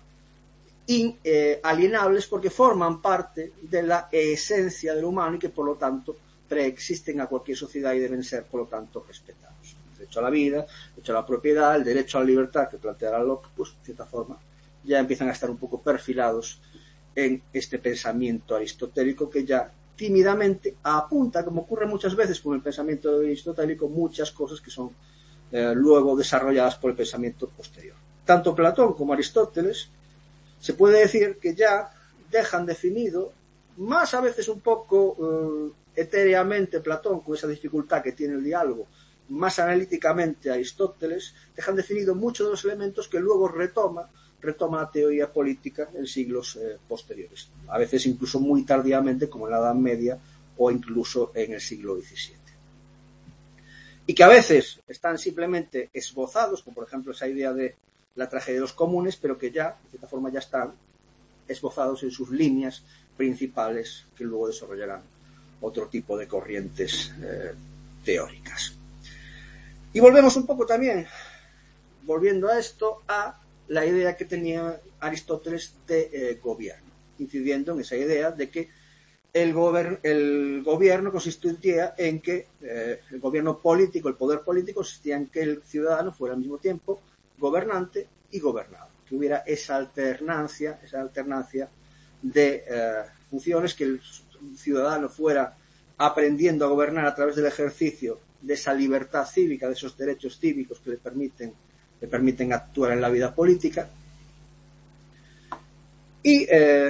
inalienables porque forman parte de la esencia del humano y que, por lo tanto, preexisten a cualquier sociedad y deben ser, por lo tanto, respetados. El derecho a la vida, el derecho a la propiedad, el derecho a la libertad que planteará Locke, pues, de cierta forma, ya empiezan a estar un poco perfilados en este pensamiento aristotélico que ya tímidamente apunta, como ocurre muchas veces con el pensamiento aristotélico, muchas cosas que son luego desarrolladas por el pensamiento posterior. Tanto Platón como Aristóteles se puede decir que ya dejan definido, más a veces un poco etéreamente Platón, con esa dificultad que tiene el diálogo, más analíticamente Aristóteles, dejan definido muchos de los elementos que luego retoma la teoría política en siglos posteriores, a veces incluso muy tardíamente, como en la Edad Media o incluso en el siglo XVII. Y que a veces están simplemente esbozados, como por ejemplo esa idea de la tragedia de los comunes, pero que ya, de cierta forma, ya están esbozados en sus líneas principales que luego desarrollarán otro tipo de corrientes teóricas. Y volvemos un poco también, volviendo a esto, a la idea que tenía Aristóteles de gobierno, incidiendo en esa idea de que el gobierno consistía en que el gobierno político, el poder político, consistía en que el ciudadano fuera al mismo tiempo gobernante y gobernado, que hubiera esa alternancia de funciones, que el ciudadano fuera aprendiendo a gobernar a través del ejercicio de esa libertad cívica, de esos derechos cívicos que le permiten actuar en la vida política. Y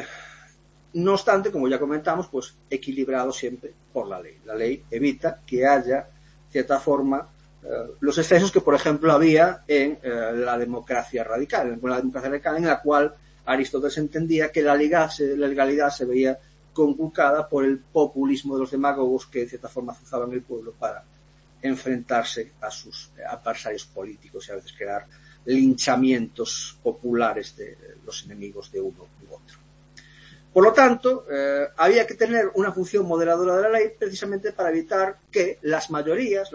no obstante, como ya comentamos, pues equilibrado siempre por la ley. La ley evita que haya, de cierta forma, los excesos que, por ejemplo, había en la democracia radical, en la cual Aristóteles entendía que la legalidad se veía conculcada por el populismo de los demagogos que, de cierta forma, azuzaban el pueblo para enfrentarse a sus adversarios políticos y a veces crear linchamientos populares de los enemigos de uno u otro. Por lo tanto, había que tener una función moderadora de la ley precisamente para evitar que la mayoría,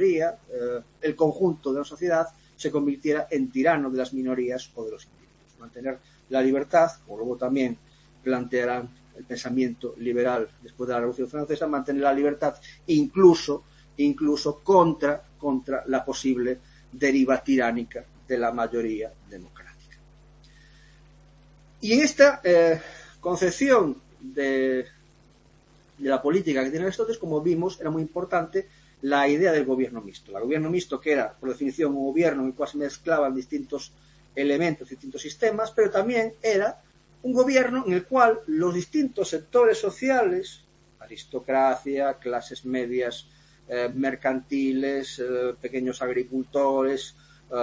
el conjunto de la sociedad se convirtiera en tirano de las minorías o de los individuos. Mantener la libertad, como luego también plantearán el pensamiento liberal después de la Revolución Francesa, mantener la libertad incluso contra la posible deriva tiránica de la mayoría democrática. Y en esta concepción de la política que tiene Aristóteles, como vimos, era muy importante la idea del gobierno mixto. El gobierno mixto, que era, por definición, un gobierno en el cual se mezclaban distintos elementos, distintos sistemas, pero también era un gobierno en el cual los distintos sectores sociales, aristocracia, clases medias, mercantiles, pequeños agricultores,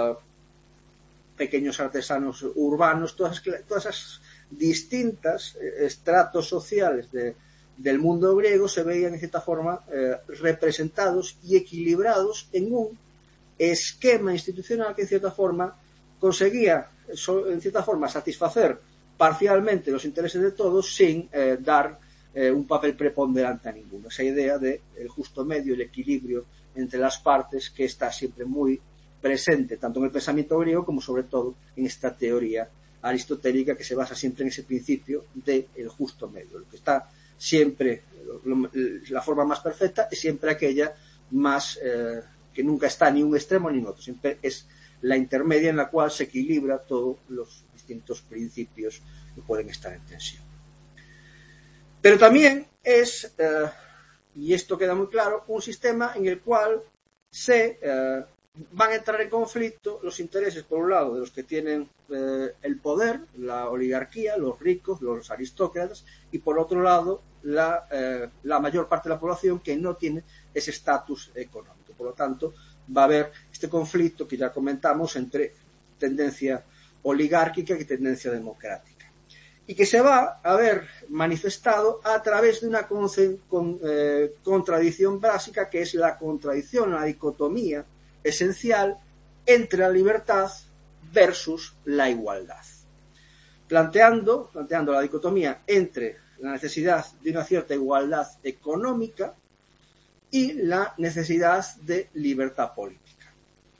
pequeños artesanos urbanos, todas esas distintas estratos sociales del mundo griego se veían, en cierta forma, representados y equilibrados en un esquema institucional que, en cierta forma, conseguía, en cierta forma, satisfacer parcialmente los intereses de todos sin dar un papel preponderante a ninguno. Esa idea del justo medio, el equilibrio entre las partes, que está siempre muy presente, tanto en el pensamiento griego como, sobre todo, en esta teoría aristotélica que se basa siempre en ese principio del justo medio. Lo que está siempre, la forma más perfecta es siempre aquella más que nunca está ni un extremo ni en otro, siempre es la intermedia en la cual se equilibra todos los distintos principios que pueden estar en tensión. Pero también es, y esto queda muy claro, un sistema en el cual se van a entrar en conflicto los intereses, por un lado, de los que tienen el poder, la oligarquía, los ricos, los aristócratas, y por otro lado, la mayor parte de la población que no tiene ese estatus económico. Por lo tanto, va a haber este conflicto que ya comentamos entre tendencia oligárquica y tendencia democrática, y que se va a ver manifestado a través de una contradicción básica, que es la contradicción, la dicotomía esencial entre la libertad versus la igualdad, planteando la dicotomía entre la necesidad de una cierta igualdad económica y la necesidad de libertad política.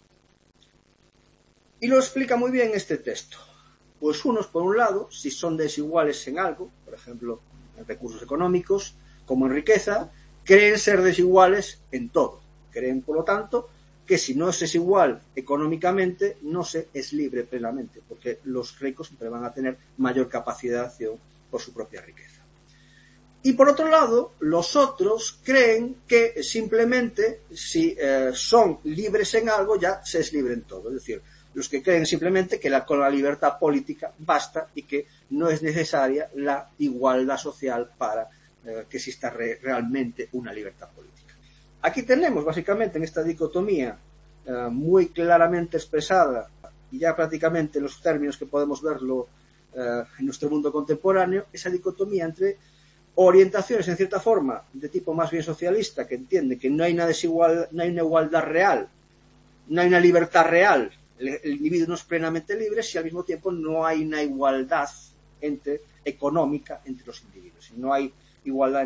Y lo explica muy bien este texto. Pues unos, por un lado, si son desiguales en algo, por ejemplo, en recursos económicos, como en riqueza, creen ser desiguales en todo. Creen, por lo tanto, que si no se es igual económicamente, no se es libre plenamente, porque los ricos siempre van a tener mayor capacidad de acción por su propia riqueza. Y por otro lado, los otros creen que simplemente si son libres en algo, ya se es libre en todo. Es decir, los que creen simplemente que con la libertad política basta y que no es necesaria la igualdad social para que exista realmente una libertad política. Aquí tenemos básicamente en esta dicotomía muy claramente expresada, y ya prácticamente en los términos que podemos verlo en nuestro mundo contemporáneo, esa dicotomía entre orientaciones en cierta forma de tipo más bien socialista, que entiende que no hay una igualdad real, no hay una libertad real, el individuo no es plenamente libre si al mismo tiempo no hay una igualdad económica entre los individuos. Si no hay igualdad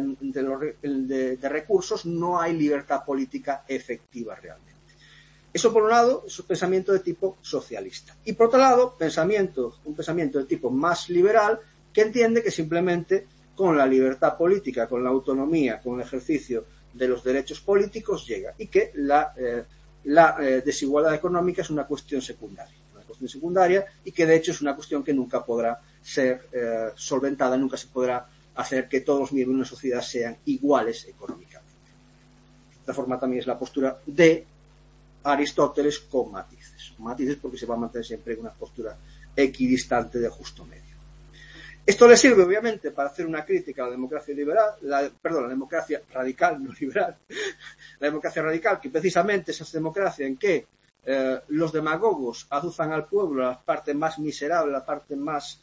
de recursos, no hay libertad política efectiva realmente. Eso por un lado es un pensamiento de tipo socialista. Y por otro lado, un pensamiento de tipo más liberal, que entiende que simplemente con la libertad política, con la autonomía, con el ejercicio de los derechos políticos llega, y que la desigualdad económica es una cuestión secundaria y que de hecho es una cuestión que nunca podrá ser solventada, nunca se podrá hacer que todos los miembros de una sociedad sean iguales económicamente. De esta forma también es la postura de Aristóteles con matices porque se va a mantener siempre en una postura equidistante de justo medio. Esto le sirve, obviamente, para hacer una crítica a la democracia liberal, la democracia radical, no liberal, la democracia radical, que precisamente es esa democracia en que los demagogos azuzan al pueblo la parte más miserable, la parte más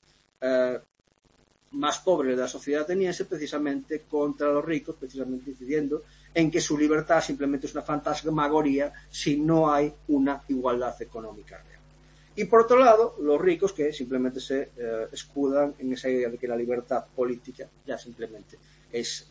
pobre de la sociedad ateniense, precisamente contra los ricos, precisamente incidiendo en que su libertad simplemente es una fantasmagoría si no hay una igualdad económica real. Y por otro lado, los ricos que simplemente se escudan en esa idea de que la libertad política ya simplemente es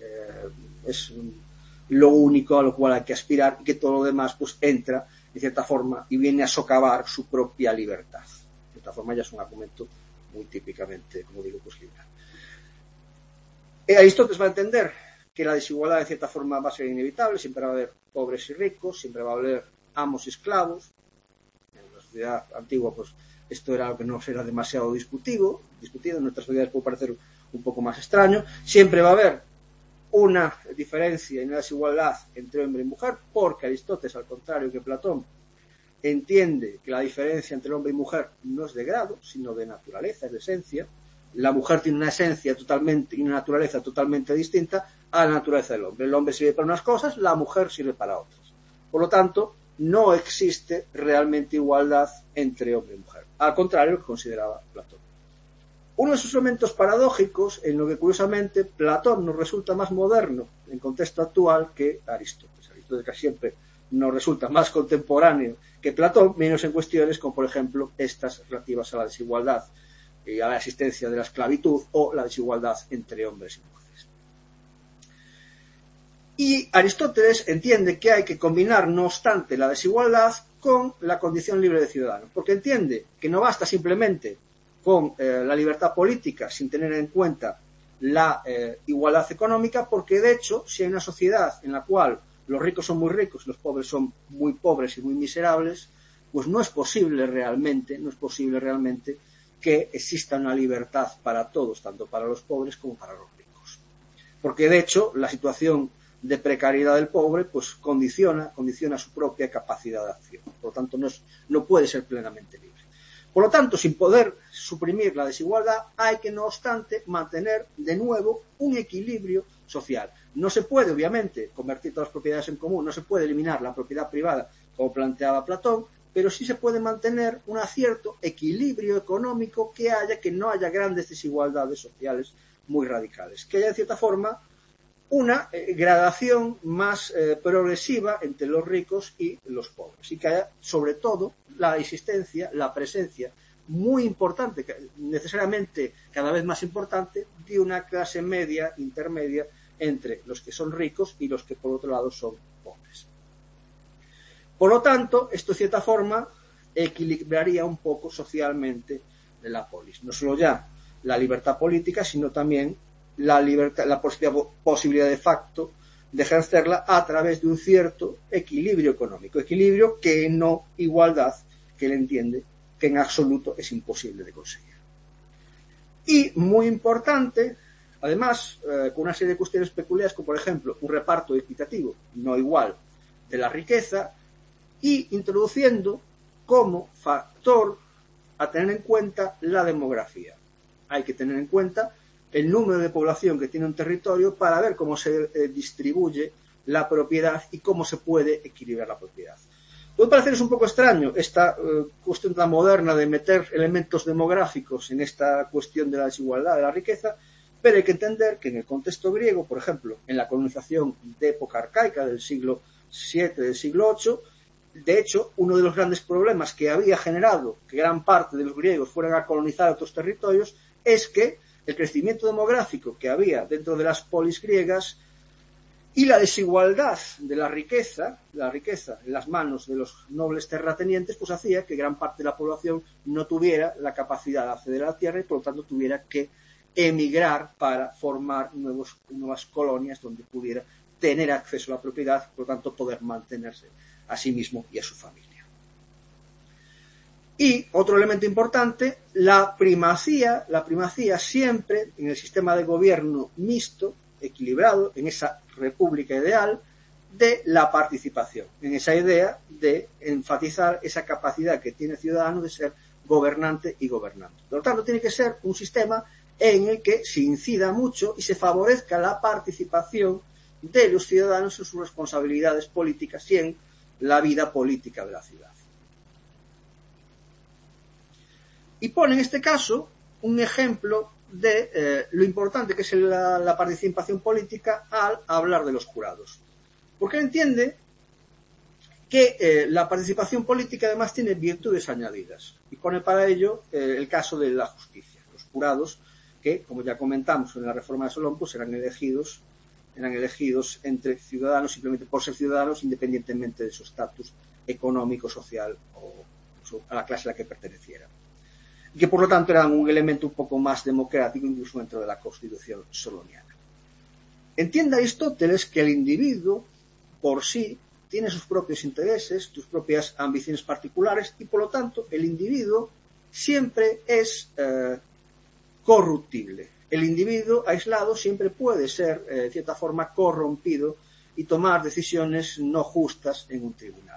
lo único a lo cual hay que aspirar y que todo lo demás pues entra de cierta forma y viene a socavar su propia libertad. De cierta forma ya es un argumento muy típicamente, como digo, pues liberal. Aristóteles va a entender que la desigualdad de cierta forma va a ser inevitable, siempre va a haber pobres y ricos, siempre va a haber amos y esclavos. En la sociedad antigua pues esto era algo que no era demasiado discutido, en nuestras sociedades puede parecer un poco más extraño. Siempre va a haber una diferencia y una desigualdad entre hombre y mujer, porque Aristóteles, al contrario que Platón, entiende que la diferencia entre hombre y mujer no es de grado, sino de naturaleza, es de esencia. La mujer tiene una esencia totalmente y una naturaleza totalmente distinta a la naturaleza del hombre. El hombre sirve para unas cosas, la mujer sirve para otras. Por lo tanto, no existe realmente igualdad entre hombre y mujer, al contrario de lo que consideraba Platón. Uno de sus elementos paradójicos, en lo que curiosamente Platón nos resulta más moderno en contexto actual que Aristóteles. Aristóteles casi siempre nos resulta más contemporáneo que Platón, menos en cuestiones como, por ejemplo, estas relativas a la desigualdad y a la existencia de la esclavitud o la desigualdad entre hombres y mujeres. Y Aristóteles entiende que hay que combinar, no obstante, la desigualdad con la condición libre de ciudadano, porque entiende que no basta simplemente con la libertad política sin tener en cuenta la igualdad económica, porque de hecho, si hay una sociedad en la cual los ricos son muy ricos, los pobres son muy pobres y muy miserables, pues no es posible realmente que exista una libertad para todos, tanto para los pobres como para los ricos. Porque de hecho la situación de precariedad del pobre pues condiciona su propia capacidad de acción. Por lo tanto no puede ser plenamente libre. Por lo tanto, sin poder suprimir la desigualdad, hay que, no obstante, mantener de nuevo un equilibrio social. No se puede, obviamente, convertir todas las propiedades en común, no se puede eliminar la propiedad privada como planteaba Platón, pero sí se puede mantener un cierto equilibrio económico que no haya grandes desigualdades sociales muy radicales, que haya, en cierta forma, una gradación más progresiva entre los ricos y los pobres, y que haya, sobre todo, la existencia, la presencia muy importante, necesariamente cada vez más importante, de una clase media, intermedia, entre los que son ricos y los que, por otro lado, son pobres. Por lo tanto, esto, de cierta forma, equilibraría un poco socialmente la polis. No solo ya la libertad política, sino también la posibilidad de facto de ejercerla a través de un cierto equilibrio económico. Equilibrio que no igualdad, que él entiende que en absoluto es imposible de conseguir. Y muy importante, además, con una serie de cuestiones peculiares, como por ejemplo un reparto equitativo, no igual, de la riqueza, y introduciendo como factor a tener en cuenta la demografía. Hay que tener en cuenta el número de población que tiene un territorio para ver cómo se distribuye la propiedad y cómo se puede equilibrar la propiedad. Puede parecerles un poco extraño esta cuestión tan moderna de meter elementos demográficos en esta cuestión de la desigualdad de la riqueza, pero hay que entender que en el contexto griego, por ejemplo, en la colonización de época arcaica del siglo VII, del siglo VIII, de hecho, uno de los grandes problemas que había generado que gran parte de los griegos fueran a colonizar otros territorios es que el crecimiento demográfico que había dentro de las polis griegas y la desigualdad de la riqueza en las manos de los nobles terratenientes, pues hacía que gran parte de la población no tuviera la capacidad de acceder a la tierra y por lo tanto tuviera que emigrar para formar nuevas colonias donde pudiera tener acceso a la propiedad, por lo tanto poder mantenerse a sí mismo y a su familia. Y otro elemento importante, la primacía siempre en el sistema de gobierno mixto, equilibrado, en esa república ideal, de la participación, en esa idea de enfatizar esa capacidad que tiene el ciudadano de ser gobernante y gobernante. Por lo tanto, tiene que ser un sistema en el que se incida mucho y se favorezca la participación de los ciudadanos en sus responsabilidades políticas y en la vida política de la ciudad. Y pone en este caso un ejemplo de lo importante que es la participación política al hablar de los jurados. Porque él entiende que la participación política además tiene virtudes añadidas. Y pone para ello el caso de la justicia. Los jurados que, como ya comentamos en la reforma de Solón, pues eran elegidos entre ciudadanos simplemente por ser ciudadanos, independientemente de su estatus económico, social o a la clase a la que pertenecieran. Y que por lo tanto eran un elemento un poco más democrático incluso dentro de la Constitución soloniana. Entiende Aristóteles que el individuo por sí tiene sus propios intereses, sus propias ambiciones particulares y por lo tanto el individuo siempre es corruptible. El individuo aislado siempre puede ser, de cierta forma, corrompido y tomar decisiones no justas en un tribunal.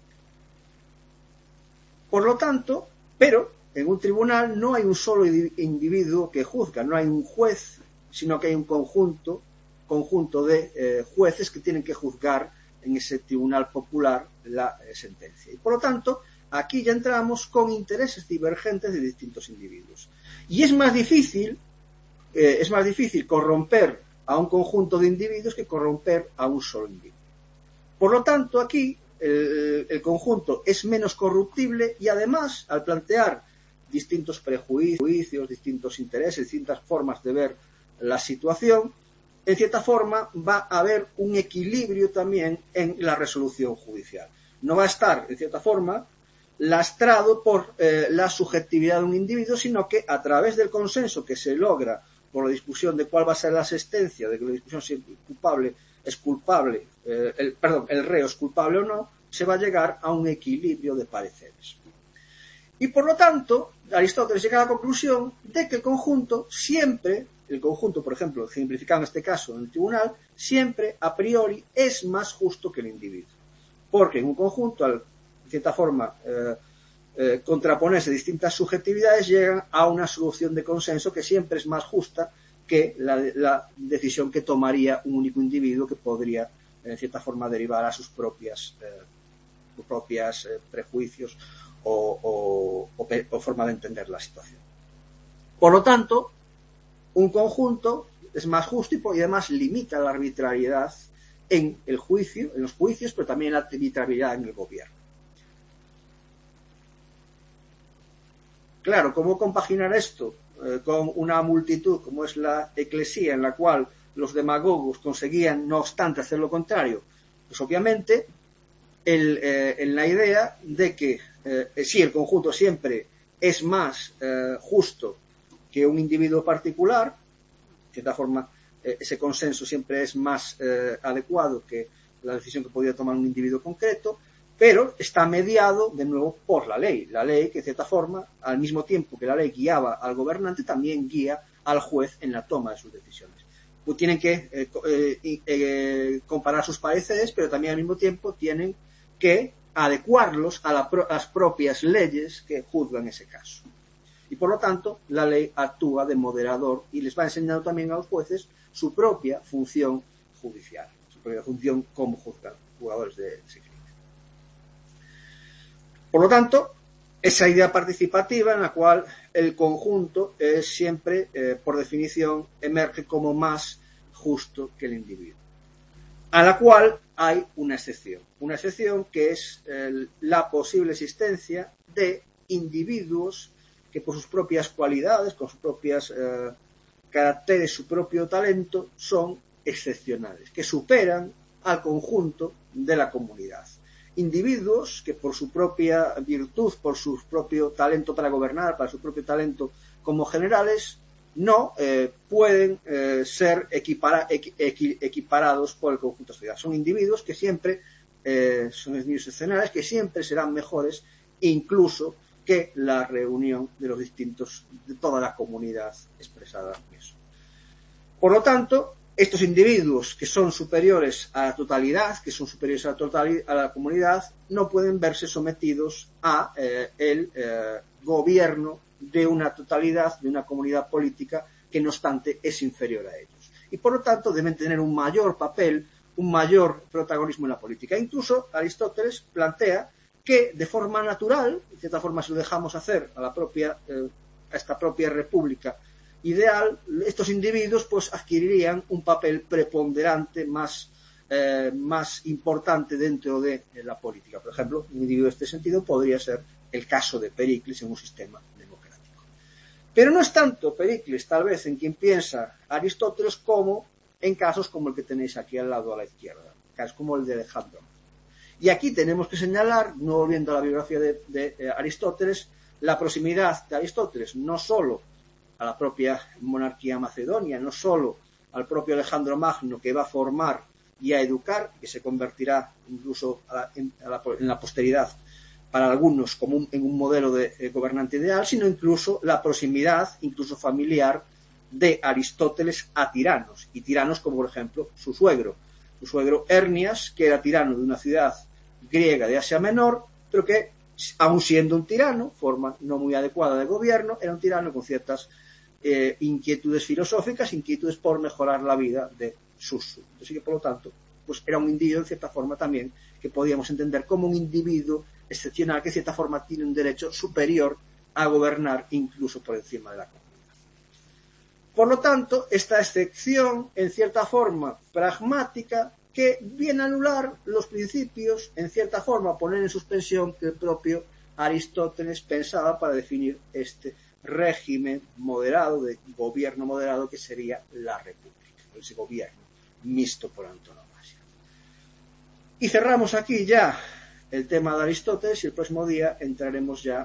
Por lo tanto, pero en un tribunal no hay un solo individuo que juzga, no hay un juez, sino que hay un conjunto de jueces que tienen que juzgar en ese tribunal popular la sentencia. Y por lo tanto, aquí ya entramos con intereses divergentes de distintos individuos. Y es más difícil corromper a un conjunto de individuos que corromper a un solo individuo. Por lo tanto, aquí el conjunto es menos corruptible y además, al plantear distintos prejuicios, distintos intereses, distintas formas de ver la situación, en cierta forma va a haber un equilibrio también en la resolución judicial. No va a estar, en cierta forma, lastrado por la subjetividad de un individuo, sino que a través del consenso que se logra por la discusión de cuál va a ser la sentencia, de que la discusión si es culpable es culpable, el reo es culpable o no, se va a llegar a un equilibrio de pareceres. Y por lo tanto, Aristóteles llega a la conclusión de que el conjunto, por ejemplo, ejemplificado en este caso en el tribunal, siempre a priori es más justo que el individuo. Porque en un conjunto, de cierta forma, contraponerse distintas subjetividades, llegan a una solución de consenso que siempre es más justa que la decisión que tomaría un único individuo, que podría, en cierta forma, derivar a sus propios prejuicios o forma de entender la situación. Por lo tanto, un conjunto es más justo y además limita la arbitrariedad en los juicios, pero también la arbitrariedad en el gobierno. Claro, ¿cómo compaginar esto con una multitud como es la eclesía, en la cual los demagogos conseguían, no obstante, hacer lo contrario? Pues obviamente, en la idea de que sí, el conjunto siempre es más justo que un individuo particular, de cierta forma, ese consenso siempre es más adecuado que la decisión que podría tomar un individuo concreto, pero está mediado de nuevo por la ley. La ley que, de cierta forma, al mismo tiempo que la ley guiaba al gobernante, también guía al juez en la toma de sus decisiones. Pues tienen que comparar sus pareceres, pero también al mismo tiempo tienen que adecuarlos a las propias leyes que juzgan ese caso. Y por lo tanto, la ley actúa de moderador y les va enseñando también a los jueces su propia función judicial, su propia función como juzgadores de disciplina. Por lo tanto, esa idea participativa en la cual el conjunto es siempre, por definición, emerge como más justo que el individuo, a la cual hay una excepción que es la posible existencia de individuos que por sus propias cualidades, con sus propias caracteres, su propio talento, son excepcionales, que superan al conjunto de la comunidad. Individuos que por su propia virtud, por su propio talento para gobernar, para su propio talento como generales, no pueden ser equiparados por el conjunto de la sociedad. Son individuos que siempre son individuos excepcionales, que siempre serán mejores, incluso que la reunión de los distintos, de toda la comunidad expresada en eso. Por lo tanto, estos individuos que son superiores a la totalidad, que son superiores a la comunidad, no pueden verse sometidos a el gobierno de una totalidad, de una comunidad política que no obstante es inferior a ellos. Y por lo tanto deben tener un mayor papel, un mayor protagonismo en la política. Incluso Aristóteles plantea que de forma natural, de cierta forma si lo dejamos hacer a esta propia república ideal, estos individuos pues adquirirían un papel preponderante más importante dentro de la política. Por ejemplo, un individuo en este sentido podría ser el caso de Pericles en un sistema democrático. Pero no es tanto Pericles, tal vez, en quien piensa Aristóteles, como en casos como el que tenéis aquí al lado a la izquierda, casos como el de Alejandro. Y aquí tenemos que señalar, no volviendo a la biografía de Aristóteles, la proximidad de Aristóteles no solo a la propia monarquía macedonia, no solo al propio Alejandro Magno, que va a formar y a educar, que se convertirá incluso en la posteridad para algunos como en un modelo de gobernante ideal, sino incluso la proximidad, incluso familiar, de Aristóteles a tiranos, y tiranos como por ejemplo su suegro Hernias, que era tirano de una ciudad griega de Asia Menor, pero que, aun siendo un tirano, forma no muy adecuada de gobierno, era un tirano con ciertas inquietudes filosóficas, inquietudes por mejorar la vida de sus súbditos. Así que, por lo tanto, pues era un individuo, en cierta forma, también, que podíamos entender como un individuo excepcional, que, de cierta forma, tiene un derecho superior a gobernar, incluso por encima de la comunidad. Por lo tanto, esta excepción, en cierta forma, pragmática, que viene a anular los principios, en cierta forma, poner en suspensión que el propio Aristóteles pensaba para definir este régimen moderado, de gobierno moderado, que sería la república, ese gobierno mixto por antonomasia. Y cerramos aquí ya el tema de Aristóteles y el próximo día entraremos ya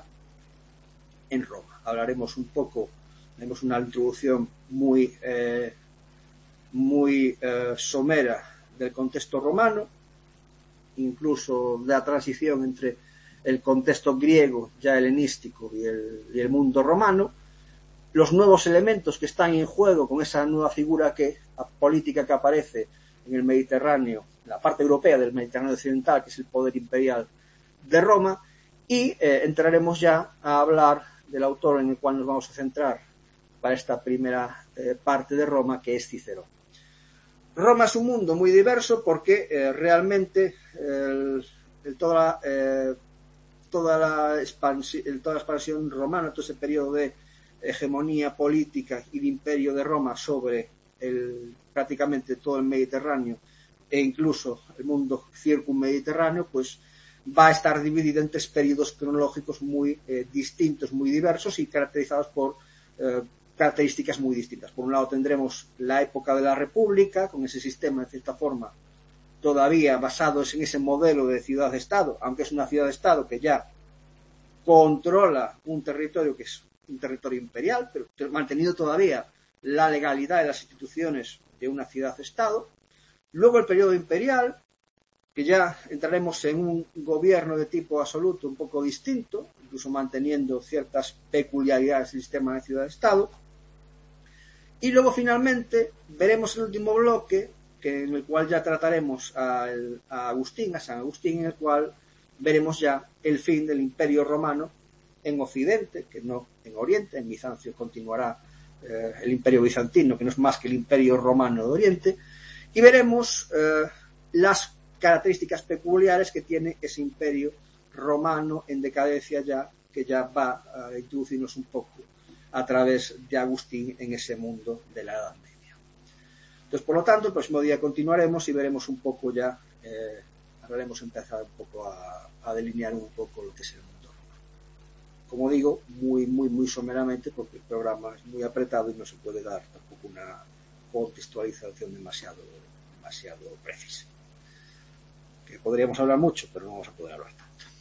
en Roma. Hablaremos un poco, haremos una introducción muy somera del contexto romano, incluso de la transición entre el contexto griego ya helenístico y el mundo romano, los nuevos elementos que están en juego con esa nueva figura política que aparece en el Mediterráneo, en la parte europea del Mediterráneo occidental, que es el poder imperial de Roma, y entraremos ya a hablar del autor en el cual nos vamos a centrar para esta primera parte de Roma, que es Cicerón. Roma es un mundo muy diverso porque realmente toda la expansión romana, todo ese periodo de hegemonía política y de imperio de Roma sobre prácticamente todo el Mediterráneo e incluso el mundo circunmediterráneo, pues va a estar dividido en 3 periodos cronológicos muy distintos, muy diversos y caracterizados por características muy distintas. Por un lado tendremos la época de la República, con ese sistema, de cierta forma, todavía basado en ese modelo de ciudad-estado, aunque es una ciudad-estado que ya controla un territorio que es un territorio imperial, pero mantenido todavía la legalidad de las instituciones de una ciudad-estado. Luego el periodo imperial, que ya entraremos en un gobierno de tipo absoluto un poco distinto, incluso manteniendo ciertas peculiaridades del sistema de ciudad-estado. Y luego finalmente veremos el último bloque, en el cual ya trataremos a San Agustín, en el cual veremos ya el fin del Imperio Romano en Occidente, que no en Oriente. En Bizancio continuará el Imperio Bizantino, que no es más que el Imperio Romano de Oriente, y veremos las características peculiares que tiene ese Imperio Romano en decadencia ya, que ya va a introducirnos un poco a través de Agustín en ese mundo de la Edad Media. Entonces, por lo tanto, el próximo día continuaremos y veremos un poco ya, habremos empezado un poco a delinear un poco lo que es el mundo romano. Como digo, muy someramente, porque el programa es muy apretado y no se puede dar tampoco una contextualización demasiado precisa. Que podríamos hablar mucho, pero no vamos a poder hablar tanto.